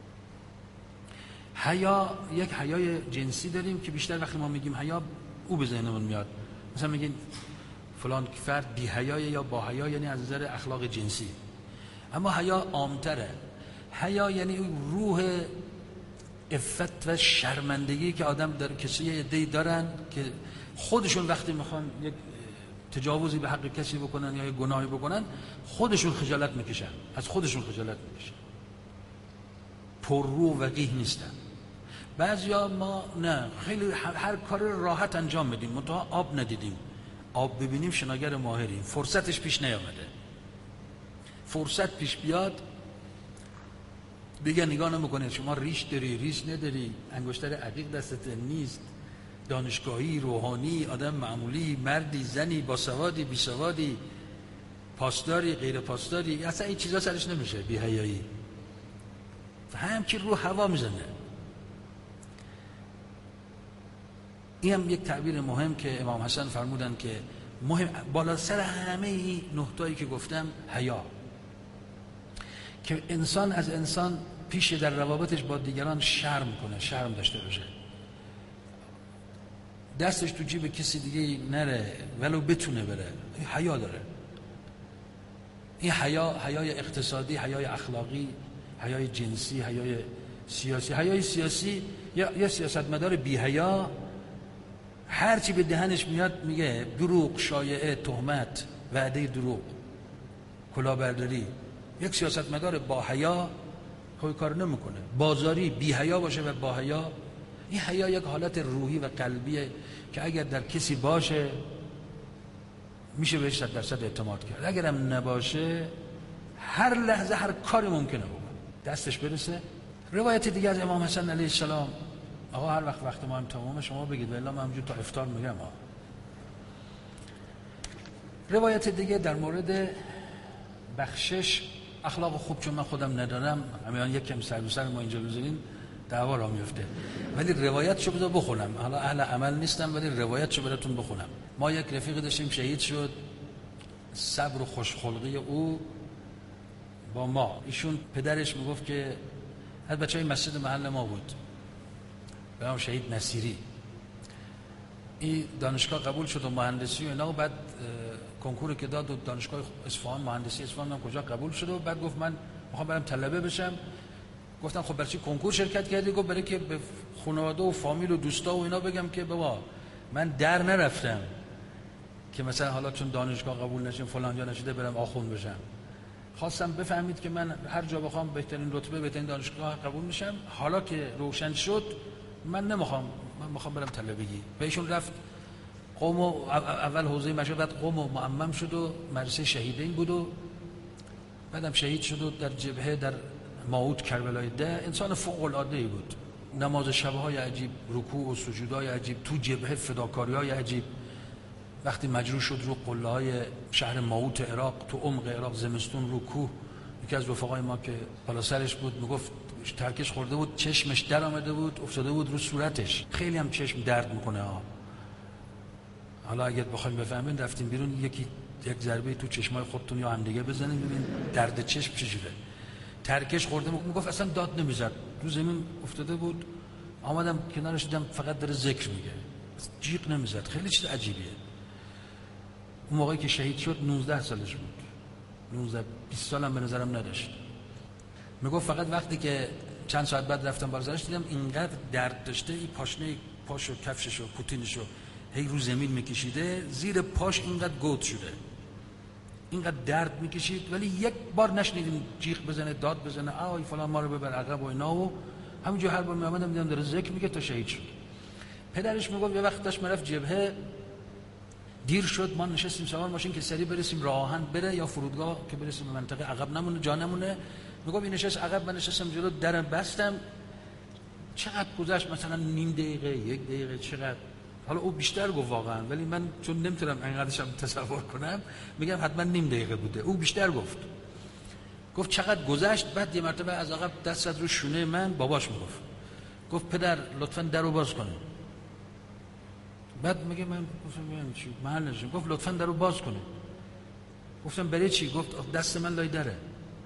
حیا یک حیای جنسی داریم که بیشتر وقتی ما میگیم حیا او به ذهنمون میاد، مثلا میگین فلان فرد بی حیای یا با حیا، یعنی از نظر اخلاق جنسی. اما حیا عامتره. حیا یعنی روح عفت و شرمندگی که آدم داره، کسی عده‌ای دارن که خودشون وقتی میخوان یک تجاوزی به حق کسی بکنن یا یک گناهی بکنن خودشون خجالت میکشن، از خودشون خجالت میکشن، پر رو و وقیح نیستن. بعضیا ما نه، خیلی هر کار راحت انجام بدیم، منتها آب ندیدیم، آب ببینیم شناگر ماهریم، فرصتش پیش نیامده. فرصت پیش بیاد بگه نگاه نمیکنه شما ریش داری، ریش نداری، انگشتر عقیق دستت نیست، دانشگاهی، روحانی، آدم معمولی، مردی، زنی، با سوادی، بی سوادی، پاسداری، غیر پاسداری، اصلا این چیزا سرش نمیشه، بی حیایی. همچین رو هوا میزنه. این هم یک تعبیر مهم که امام حسن فرمودن که مهم بالا سر همه این نکتایی که گفتم حیا، که انسان از انسان پیش در روابطش با دیگران شرم کنه، شرم داشته باشه، دستش تو جیب کسی دیگه نره ولو بتونه بره، این حیا داره. این حیا، حیای اقتصادی، حیای اخلاقی، حیای جنسی، حیای سیاسی. حیای سیاسی یا یا سیاستمدار بی حیا هر چی به دهنش میاد میگه دروغ، شایعه، تهمت، وعده دروغ، کلاهبرداری. یک سیاستمدار با حیا خب کار نمیکنه. بازاری بی حیا باشه و با حیا، این حیا یک حالت روحی و قلبیه که اگر در کسی باشه میشه بهش صد درصد اعتماد کرد. اگرم نباشه هر لحظه هر کاری ممکنه بکنه، دستش برسه. روایت دیگه از امام حسن علیه السلام، آقا هر وقت وقت ما هم تمامه شما بگید والله من همینجور تا افطار میگم. ها روایت دیگه در مورد بخشش اخلاق خوب، چون من خودم ندارم همیان یک کم سر به سر ما اینجا بزنین دعوا را میفته، ولی روایتشو بذار بخونم. حالا اهل عمل نیستم ولی روایتشو براتون بخونم. ما یک رفیق داشتیم شهید شد، صبر و خوشخلقی او با ما، ایشون پدرش میگفت که از بچهای مسجد محل ما بود، به نام شهید نصیری. این دانشگاه قبول شد و مهندسی و اینا، و بعد کنکوری که داد و دانشگاه اصفهان مهندسی اصفهان من کجا قبول شد و بعد گفت من میخوام برم طلبه بشم. گفتم خب برای چی کنکور شرکت کردی؟ گفت برای که به خانواده و فامیل و دوستا و اینا بگم که بابا من در نرفتم که مثلا حالا چون دانشگاه قبول نشم فلان جا نشده برم آخوند بشم. خواستم بفهمید که من هر جا بخوام بهترین رتبه بهترین دانشگاه قبول میشم. حالا که روشن شد من نمیخوام، من میخوام برم طلبگی. بهشون رفت قم و اول حوزه مشهد، بعد قم و معمم شد و مدرسه شهیدین بود و بعدم شهید شد و در جبهه در ماوت کربلای ده. انسان فوق العاده ای بود، نماز شبهای عجیب، رکوع و سجودهای عجیب، تو جبهه فداکاریهای عجیب. وقتی مجروح شد رو قله های شهر ماوت عراق، تو عمق عراق زمستون رو کوه، یکی از رفقای ما که بالا سرش بود میگفت ترکش خورده بود، چشمش در آمده بود، افتاده بود رو صورتش. خیلی هم چشم درد میکنه ها. حالا اگر بخوایم بفهمین رفتیم بیرون یکی یک ضربه تو چشمای خودتون یا هم دیگه بزنین ببین درد چشم چجوره. ترکش خورده بود، میگفت اصلا داد نمیزد، رو زمین افتاده بود. آمدم کنارش دیدم فقط داره ذکر میگه، جیغ نمیزد. خیلی چیز عجیبیه. اون موقعی که شهید شد نوزده سالش بود، نوزده بیست سالم به نظرم نداشت. میگفت فقط وقتی که چند ساعت بعد رفتم بالا سرش دیدم اینقدر درد داشته، این پاشنه پاشو کفششو پوتینشو هی رو زمین میکشیده، زیر پاش اینقدر گود شده، اینقدر درد میکشید، ولی یک بار نشنیدیم جیغ بزنه داد بزنه آی فلان ما رو ببر عقب و اینا. و همینجور هر بار میامدم دیدم داره ذکر میگه تا شهید شد. پدرش میگفت یه وقت داشت میرفت جبهه، دیر شد، ما نشستیم سوار ماشین که سری برسیم راه آهن بره یا فرودگاه که برسیم به منطقه عقب نمونه جا نمونه. میگفت این نشست عقب، من نشستم جلو، درم بستم. چقدر گذشت؟ مثلا نیم دقیقه، یک دقیقه، چقدر؟ حالا او بیشتر گفت واقعا، ولی من چون نمیتونم اینقدرش هم تصور کنم میگم حتما نیم دقیقه بوده. او بیشتر گفت. گفت چقدر گذشت. بعد یه مرتبه از عقب دست زد رو شونه من، باباش میگفت، گفت پدر لطفاً درو باز کن. بعد میگه من گفتم میگم چی محل نشم. گفت لطفاً درو باز کنه. گفتم برای چی؟ گفت دست من لای دره.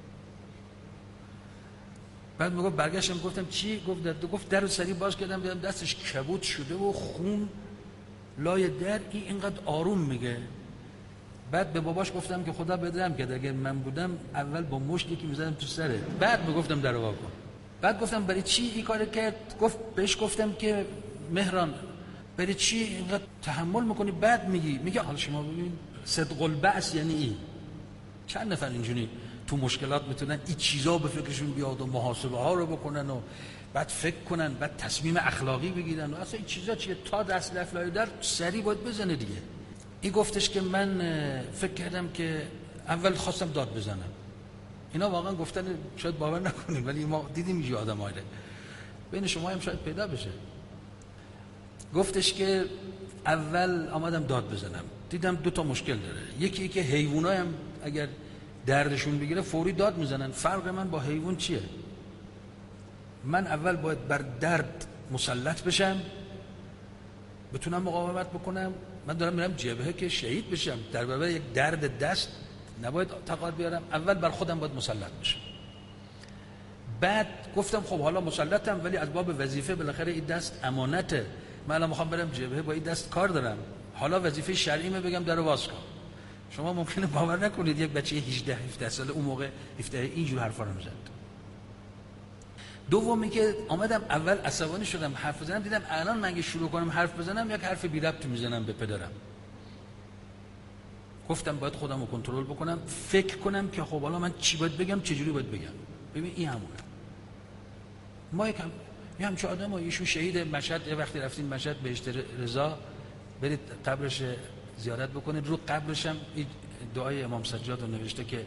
بعد میگفت برگشتم گفتم چی؟ گفت در گفت درو سری باز کردم دیدم دستش کبود شده و خون لای در. این اینقدر آروم میگه. بعد به باباش گفتم که خدا بدرم که اگر من بودم اول با مشتی که میزدم تو سرت. بعد میگفتم درو وا کن. بعد گفتم برای چی این کارو کرد؟ گفت بهش گفتم که مهران برای چی اینقدر تحمل میکنی بعد میگی؟ میگه حالا شما ببین صدق البعث یعنی این. چند نفر اینجوری تو مشکلات میتونن این چیزا به فکرشون بیاد و محاسبه ها رو بکنن و بعد فکر کنن، بعد تصمیم اخلاقی بگیرن و اصلا این چیزا چیه؟ تا دست لفلای در سری باید بزنه دیگه. این گفتش که من فکر کردم که اول خواستم داد بزنم. اینا واقعا گفتن شاید باور نکنیم ولی ما دیدیم اینجوری آدم‌ها رو. بین شما هم شاید پیدا بشه. گفتش که اول آمدم داد بزنم، دیدم دو تا مشکل داره. یکی که حیونا هم اگر دردشون بگیره فوری داد میزنن. فرق من با حیوان چیه؟ من اول باید بر درد مسلط بشم، بتونم مقاومت بکنم. من دارم میرم جبهه که شهید بشم، در برابر یک درد دست نباید تقاعد بیارم. اول بر خودم باید مسلط بشم. بعد گفتم خب حالا مسلطم ولی از باب وظیفه بالاخره این دست امانته. من الان میخوام برم جبهه، با این دست کار دارم. حالا وظیفه شرعیمه بگم درو باز کن. شما ممکنه باور نکنید یک بچه هجده هفده ساله اون موقع هفده اینجور حرفا رو میزد. دومی که آمدم اول عصبانی شدم حرف بزنم، دیدم الان من اگه شروع کنم حرف بزنم یک حرف بی ربط میزنم به پدرم. گفتم باید خودم رو کنترل بکنم، فکر کنم که خب حالا من چی باید بگم، چه جوری باید بگم. ببین این همونه. ما یکم یه همچه آدم ها، ایشون شهید مشهد، یه وقتی رفتین مشهد بهشت رضا، برید قبرش زیارت بکنید. رو قبرش هم دعای امام سجاد رو نوشته که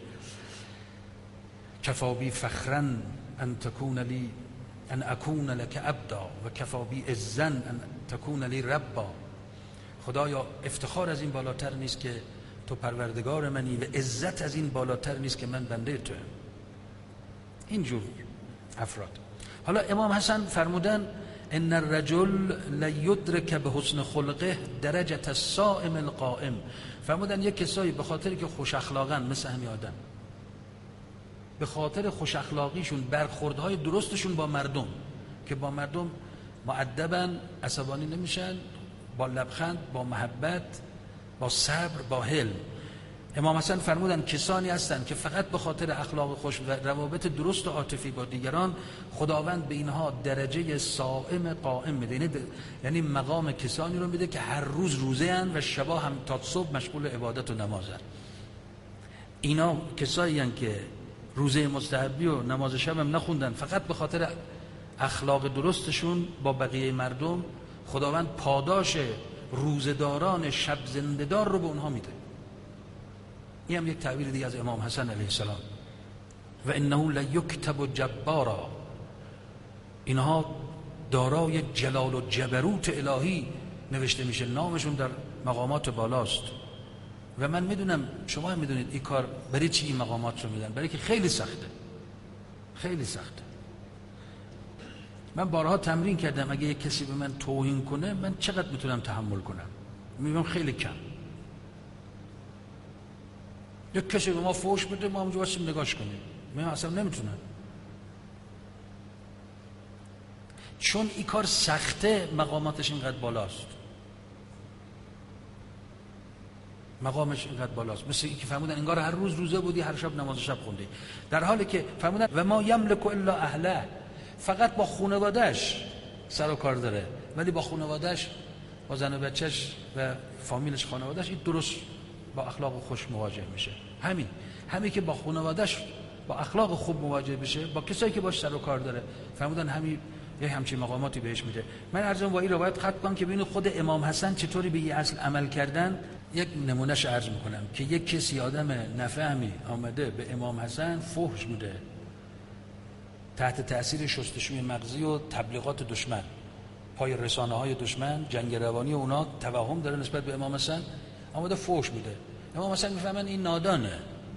کفا بی فخرا ان تکون لی ان اکون لک عبدا و کفا بی عزا ان تکون لی ربا. خدایا افتخار از این بالاتر نیست که تو پروردگار منی و عزت از این بالاتر نیست که من بنده تو. اینجور افراد. حالا امام حسن فرمودن ان الرجل لیدرک به حسن خلقه درجه الصائم القائم. فرمودن یک کسایی به خاطر که خوش اخلاقن، مثل همین آدم، به خاطر خوش اخلاقیشون، برخوردهای درستشون با مردم، که با مردم مؤدبن، عصبانی نمیشن، با لبخند، با محبت، با صبر، با حلم. امام حسن فرمودن کسانی هستند که فقط به خاطر اخلاق خوش و روابط درست و عاطفی با دیگران خداوند به اینها درجه صائم قائم میده، یعنی مقام کسانی رو میده که هر روز روزه اند و شبا هم تا صبح مشغول عبادت و نمازن. اینا کسایی هستند که روزه مستحبی و نماز شب هم نخوندن، فقط به خاطر اخلاق درستشون با بقیه مردم خداوند پاداش روزداران شب زنده‌دار رو به اونها میده. این هم یک تعبیر دیگه از امام حسن علیه السلام. و انه لیکتب جبارا، اینها دارای جلال و جبروت الهی نوشته میشه، نامشون در مقامات بالاست. و من میدونم شما هم میدونید این کار برای چی این مقامات رو میدن، برای که خیلی سخته، خیلی سخته. من بارها تمرین کردم اگه یک کسی به من توهین کنه من چقدر میتونم تحمل کنم، میگم خیلی کم. یک کسی به ما فحش بده ما همونجا واسیم نگاش کنیم، من اصلا نمیتونم، چون این کار سخته، مقاماتش اینقدر بالاست، مقامش اینقدر بالاست. مثل این که فرمودن انگار هر روز روزه بودی، هر شب نماز شب خوندی، در حالی که فرمودن و ما یملک الا اهله، فقط با خانواده‌اش سر و کار داره، ولی با خانواده‌اش، با زن و بچه‌ش و فامیلش، خانواده‌اش این درست با اخلاق خوش مواجه میشه. همین همین که با خانواده‌اش با اخلاق خوب مواجه بشه، با کسایی که باش سر و کار داره، فرمودن همین یه همچین مقاماتی بهش میده. من عرضم با این روایت ختم کنم که ببینید خود امام حسن چطوری به این اصل عمل کردن. یک نمونهش عرض میکنم که یک کسی آدم نفهمی آمده به امام حسن فحش میده تحت تأثیر شستشوی مغزی و تبلیغات دشمن، پای رسانه های دشمن، جنگ روانی اونا توهم داره نسبت به امام حسن، آمده فحش میده. امام حسن میفهمن این نادانه،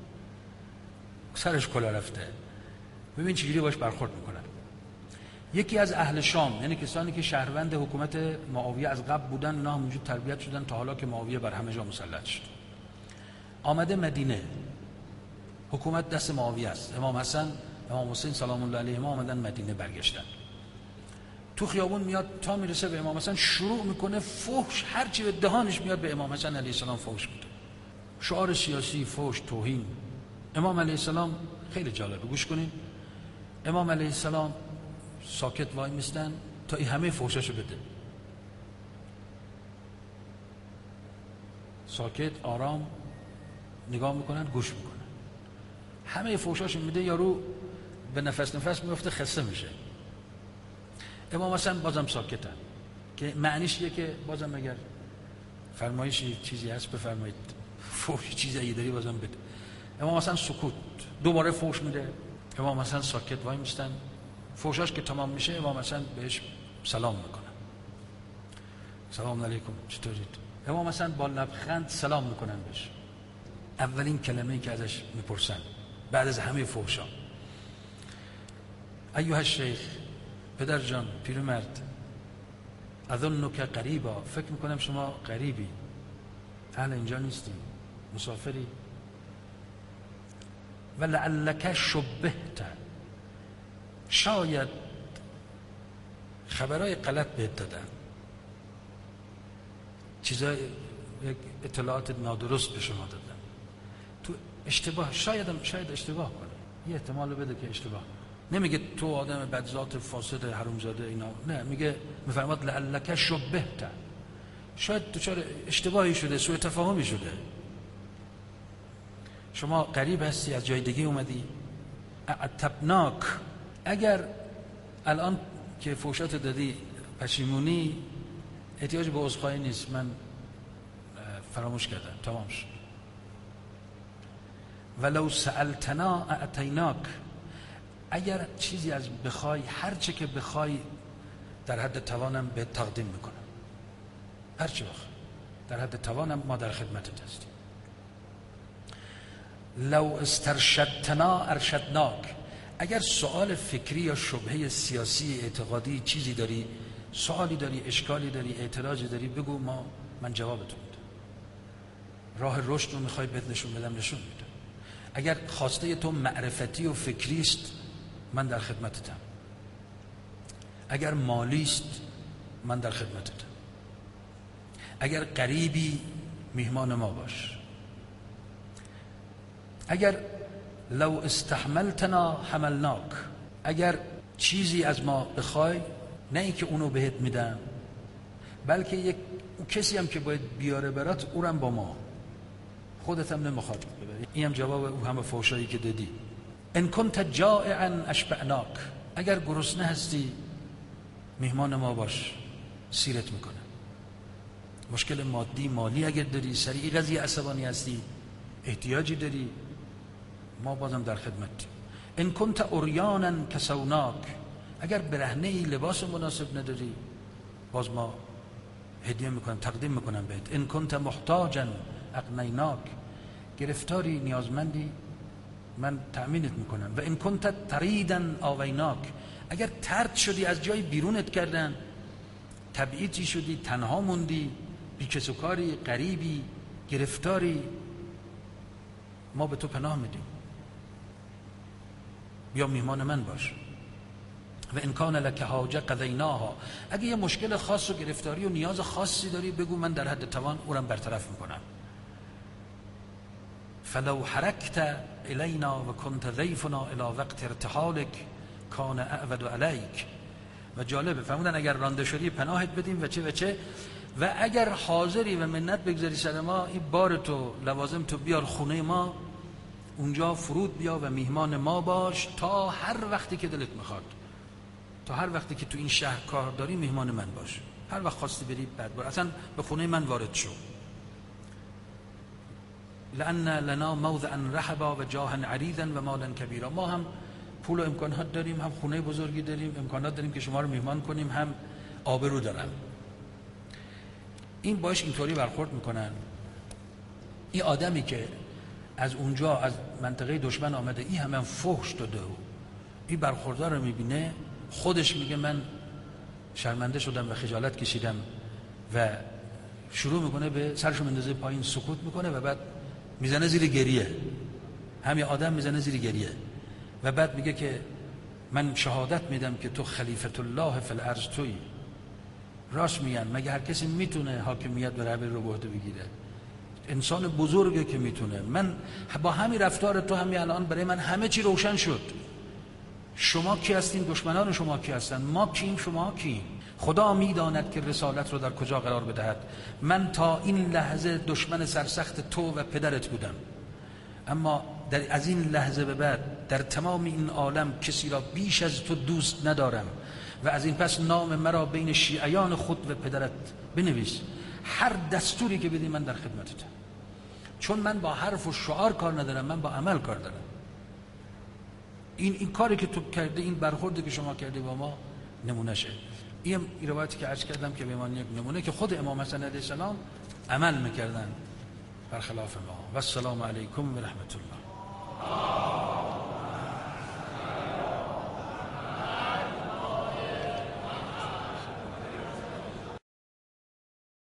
سرش کلا رفته، ببین چجوری باش برخورد میکنن. یکی از اهل شام، یعنی کسانی که شهروند حکومت معاویه از قبل بودن، اونا همونجور تربیت شدن تا حالا که معاویه بر همه جا مسلط شد، آمده مدینه، حکومت دست معاویه است، امام حسن، امام حسین سلام الله علیهما آمدن مدینه، برگشتن تو خیابون میاد تا میرسه به امام حسن شروع میکنه فحش، هرچی به دهانش میاد به امام حسن علیه السلام فحش میده، شعار سیاسی، فحش، توهین. امام علیه السلام خیلی جالبه، گوش کنین. امام علیه السلام ساکت وای میستن تا این همه فحشاشو بده، ساکت آرام نگاه میکنن، گوش میکنن، همه فحشاشو میده، یارو به نفس نفس میفته، خسته میشه. امام حسن بازم ساکتن که معنیش یه که بازم اگر فرمایشی چیزی هست بفرمایید، فحش چیزی اگه داری بازم بده. امام حسن سکوت، دوباره فحش میده، امام حسن ساکت وای میستن، فحشاش که تمام میشه امام حسن بهش سلام میکنه، سلام علیکم چطورید؟ امام حسن با لبخند سلام میکنن بهش، اولین کلمه‌ای که ازش میپرسن بعد از همه فحشا، ایها الشیخ، پدر جان، پیرمرد، اظنک غریبا، فکر میکنم شما غریبی، اهل اینجا نیستی، مسافری، ولعلک شبهت، شاید خبرهای غلط بهت دادن، چیزای اطلاعات نادرست به شما دادن، تو اشتباه، شاید شاید اشتباه کنه، یه احتمال بده که اشتباه کنه. نمیگه تو آدم بدذات فاسد حرومزاده اینا، نه، میگه میفرماد لعلک شبهت، شاید دچار اشتباهی شده، سوء تفاهمی شده، شما غریب هستی، از جای دیگه اومدی. اعتبناک، اگر الان که فوشات دادی پشیمونی، احتیاج به عذرخواهی نیست، من فراموش کردم، تمام شد. ولو سألتنا اعطیناک، اگر چیزی از بخوای، هر چه که بخوای در حد توانم به تقدیم میکنم، هر چه بخوای در حد توانم ما در خدمتت هستیم. لو استرشدتنا ارشدناک، اگر سوال فکری یا شبهه سیاسی اعتقادی چیزی داری، سوالی داری، اشکالی داری، اعتراضی داری، بگو، ما من جوابتون میدم. راه رشد رو میخوای بهت نشون بدم، نشون میدم. اگر خواسته تو معرفتی و فکری است، من در خدمتتم. اگر مالی است، من در خدمتتم. اگر غریبی، میهمان ما باش. اگر لو استحملتنا حملناک، اگر چیزی از ما بخوای، نه اینکه اونو بهت میدم، بلکه یک کسی هم که باید بیاره برات، اونم با ما، خودت هم نمیخواد ببری. این هم جواب او همه فوشایی که دادی. ان کنت جائعا اشبعناک، اگر گرسنه هستی میهمان ما باش، سیرت میکنه. مشکل مادی مالی اگر داری، سریع قضیه عصبانی هستی، احتیاجی داری، ما بازم در خدمتیم. ان کنت عریانا کسوناک، اگر برهنه ای، لباس مناسب نداری، باز ما هدیه میکنم، تقدیم میکنم بهت. ان کنت محتاجا اغنیناک، گرفتاری، نیازمندی، من تأمینت میکنم. و ان کنت تریدا آویناک، اگر طرد شدی، از جای بیرونت کردن، تبعیدی شدی، تنها موندی، بیکس و کاری، غریبی، گرفتاری، ما به تو پناه میدیم، بیا میهمان من باش. و ان کان لک حاجه قضیناها، اگه یه مشکل خاص و گرفتاری و نیاز خاصی داری، بگو، من در حد توان اونم برطرف میکنم. فلو حرکت الینا و کنت ضیفنا الی وقت ارتحالک کان اعود علیک. و جالبه فرمودن اگر رانده شدی پناهت بدیم و چه و چه، و اگر حاضری و منت بگذاری سر ما، این بار تو، لوازم تو بیار خونه ما، اونجا فرود بیا و میهمان ما باش تا هر وقتی که دلت میخواد، تا هر وقتی که تو این شهر کار داری، میهمان من باش. هر وقت خواستی بری بعد بار، اصلا به خونه من وارد شو. لأن لنا موضعا رحبا و جاها عریضا و مالا کبیرا، ما هم پول و امکانات داریم، هم خونه بزرگی داریم، امکانات داریم که شما رو میهمان کنیم، هم آبرو دارم. این باش اینطوری برخورد میکنن. این آدمی که از اونجا، از منطقه دشمن آمده، این همه فحش داده و این برخوردار رو میبینه، خودش میگه من شرمنده شدم و خجالت کشیدم، و شروع میکنه به سرشو مندازه پایین، سکوت میکنه و بعد میزنه زیر گریه. همین آدم میزنه زیر گریه و بعد میگه که من شهادت میدم که تو خلیفت الله فی الارض تویی. راست میگن، مگه هر کسی میتونه حاکمیت بر همه رو به عهده بگیره؟ انسان بزرگه که میتونه. من با همین رفتار تو، همین الان برای من همه چی روشن شد. شما کی هستین؟ دشمنان شما کی هستن؟ ما کیم؟ شما کی؟ خدا میداند که رسالت رو در کجا قرار بدهد. من تا این لحظه دشمن سرسخت تو و پدرت بودم، اما در از این لحظه به بعد در تمام این عالم کسی را بیش از تو دوست ندارم و از این پس نام مرا بین شیعیان خود و پدرت بنویس. هر دستوری که بدی من در خدمتتم، چون من با حرف و شعار کار ندارم، من با عمل کار دارم. این این کاری که تو کرده، این برخوردی که شما کردی با ما نمونهشه. این روایتی که عرض کردم که به من یک نمونه که خود امام حسن علیه السلام عمل میکردن برخلاف ما. و السلام علیکم و رحمت الله.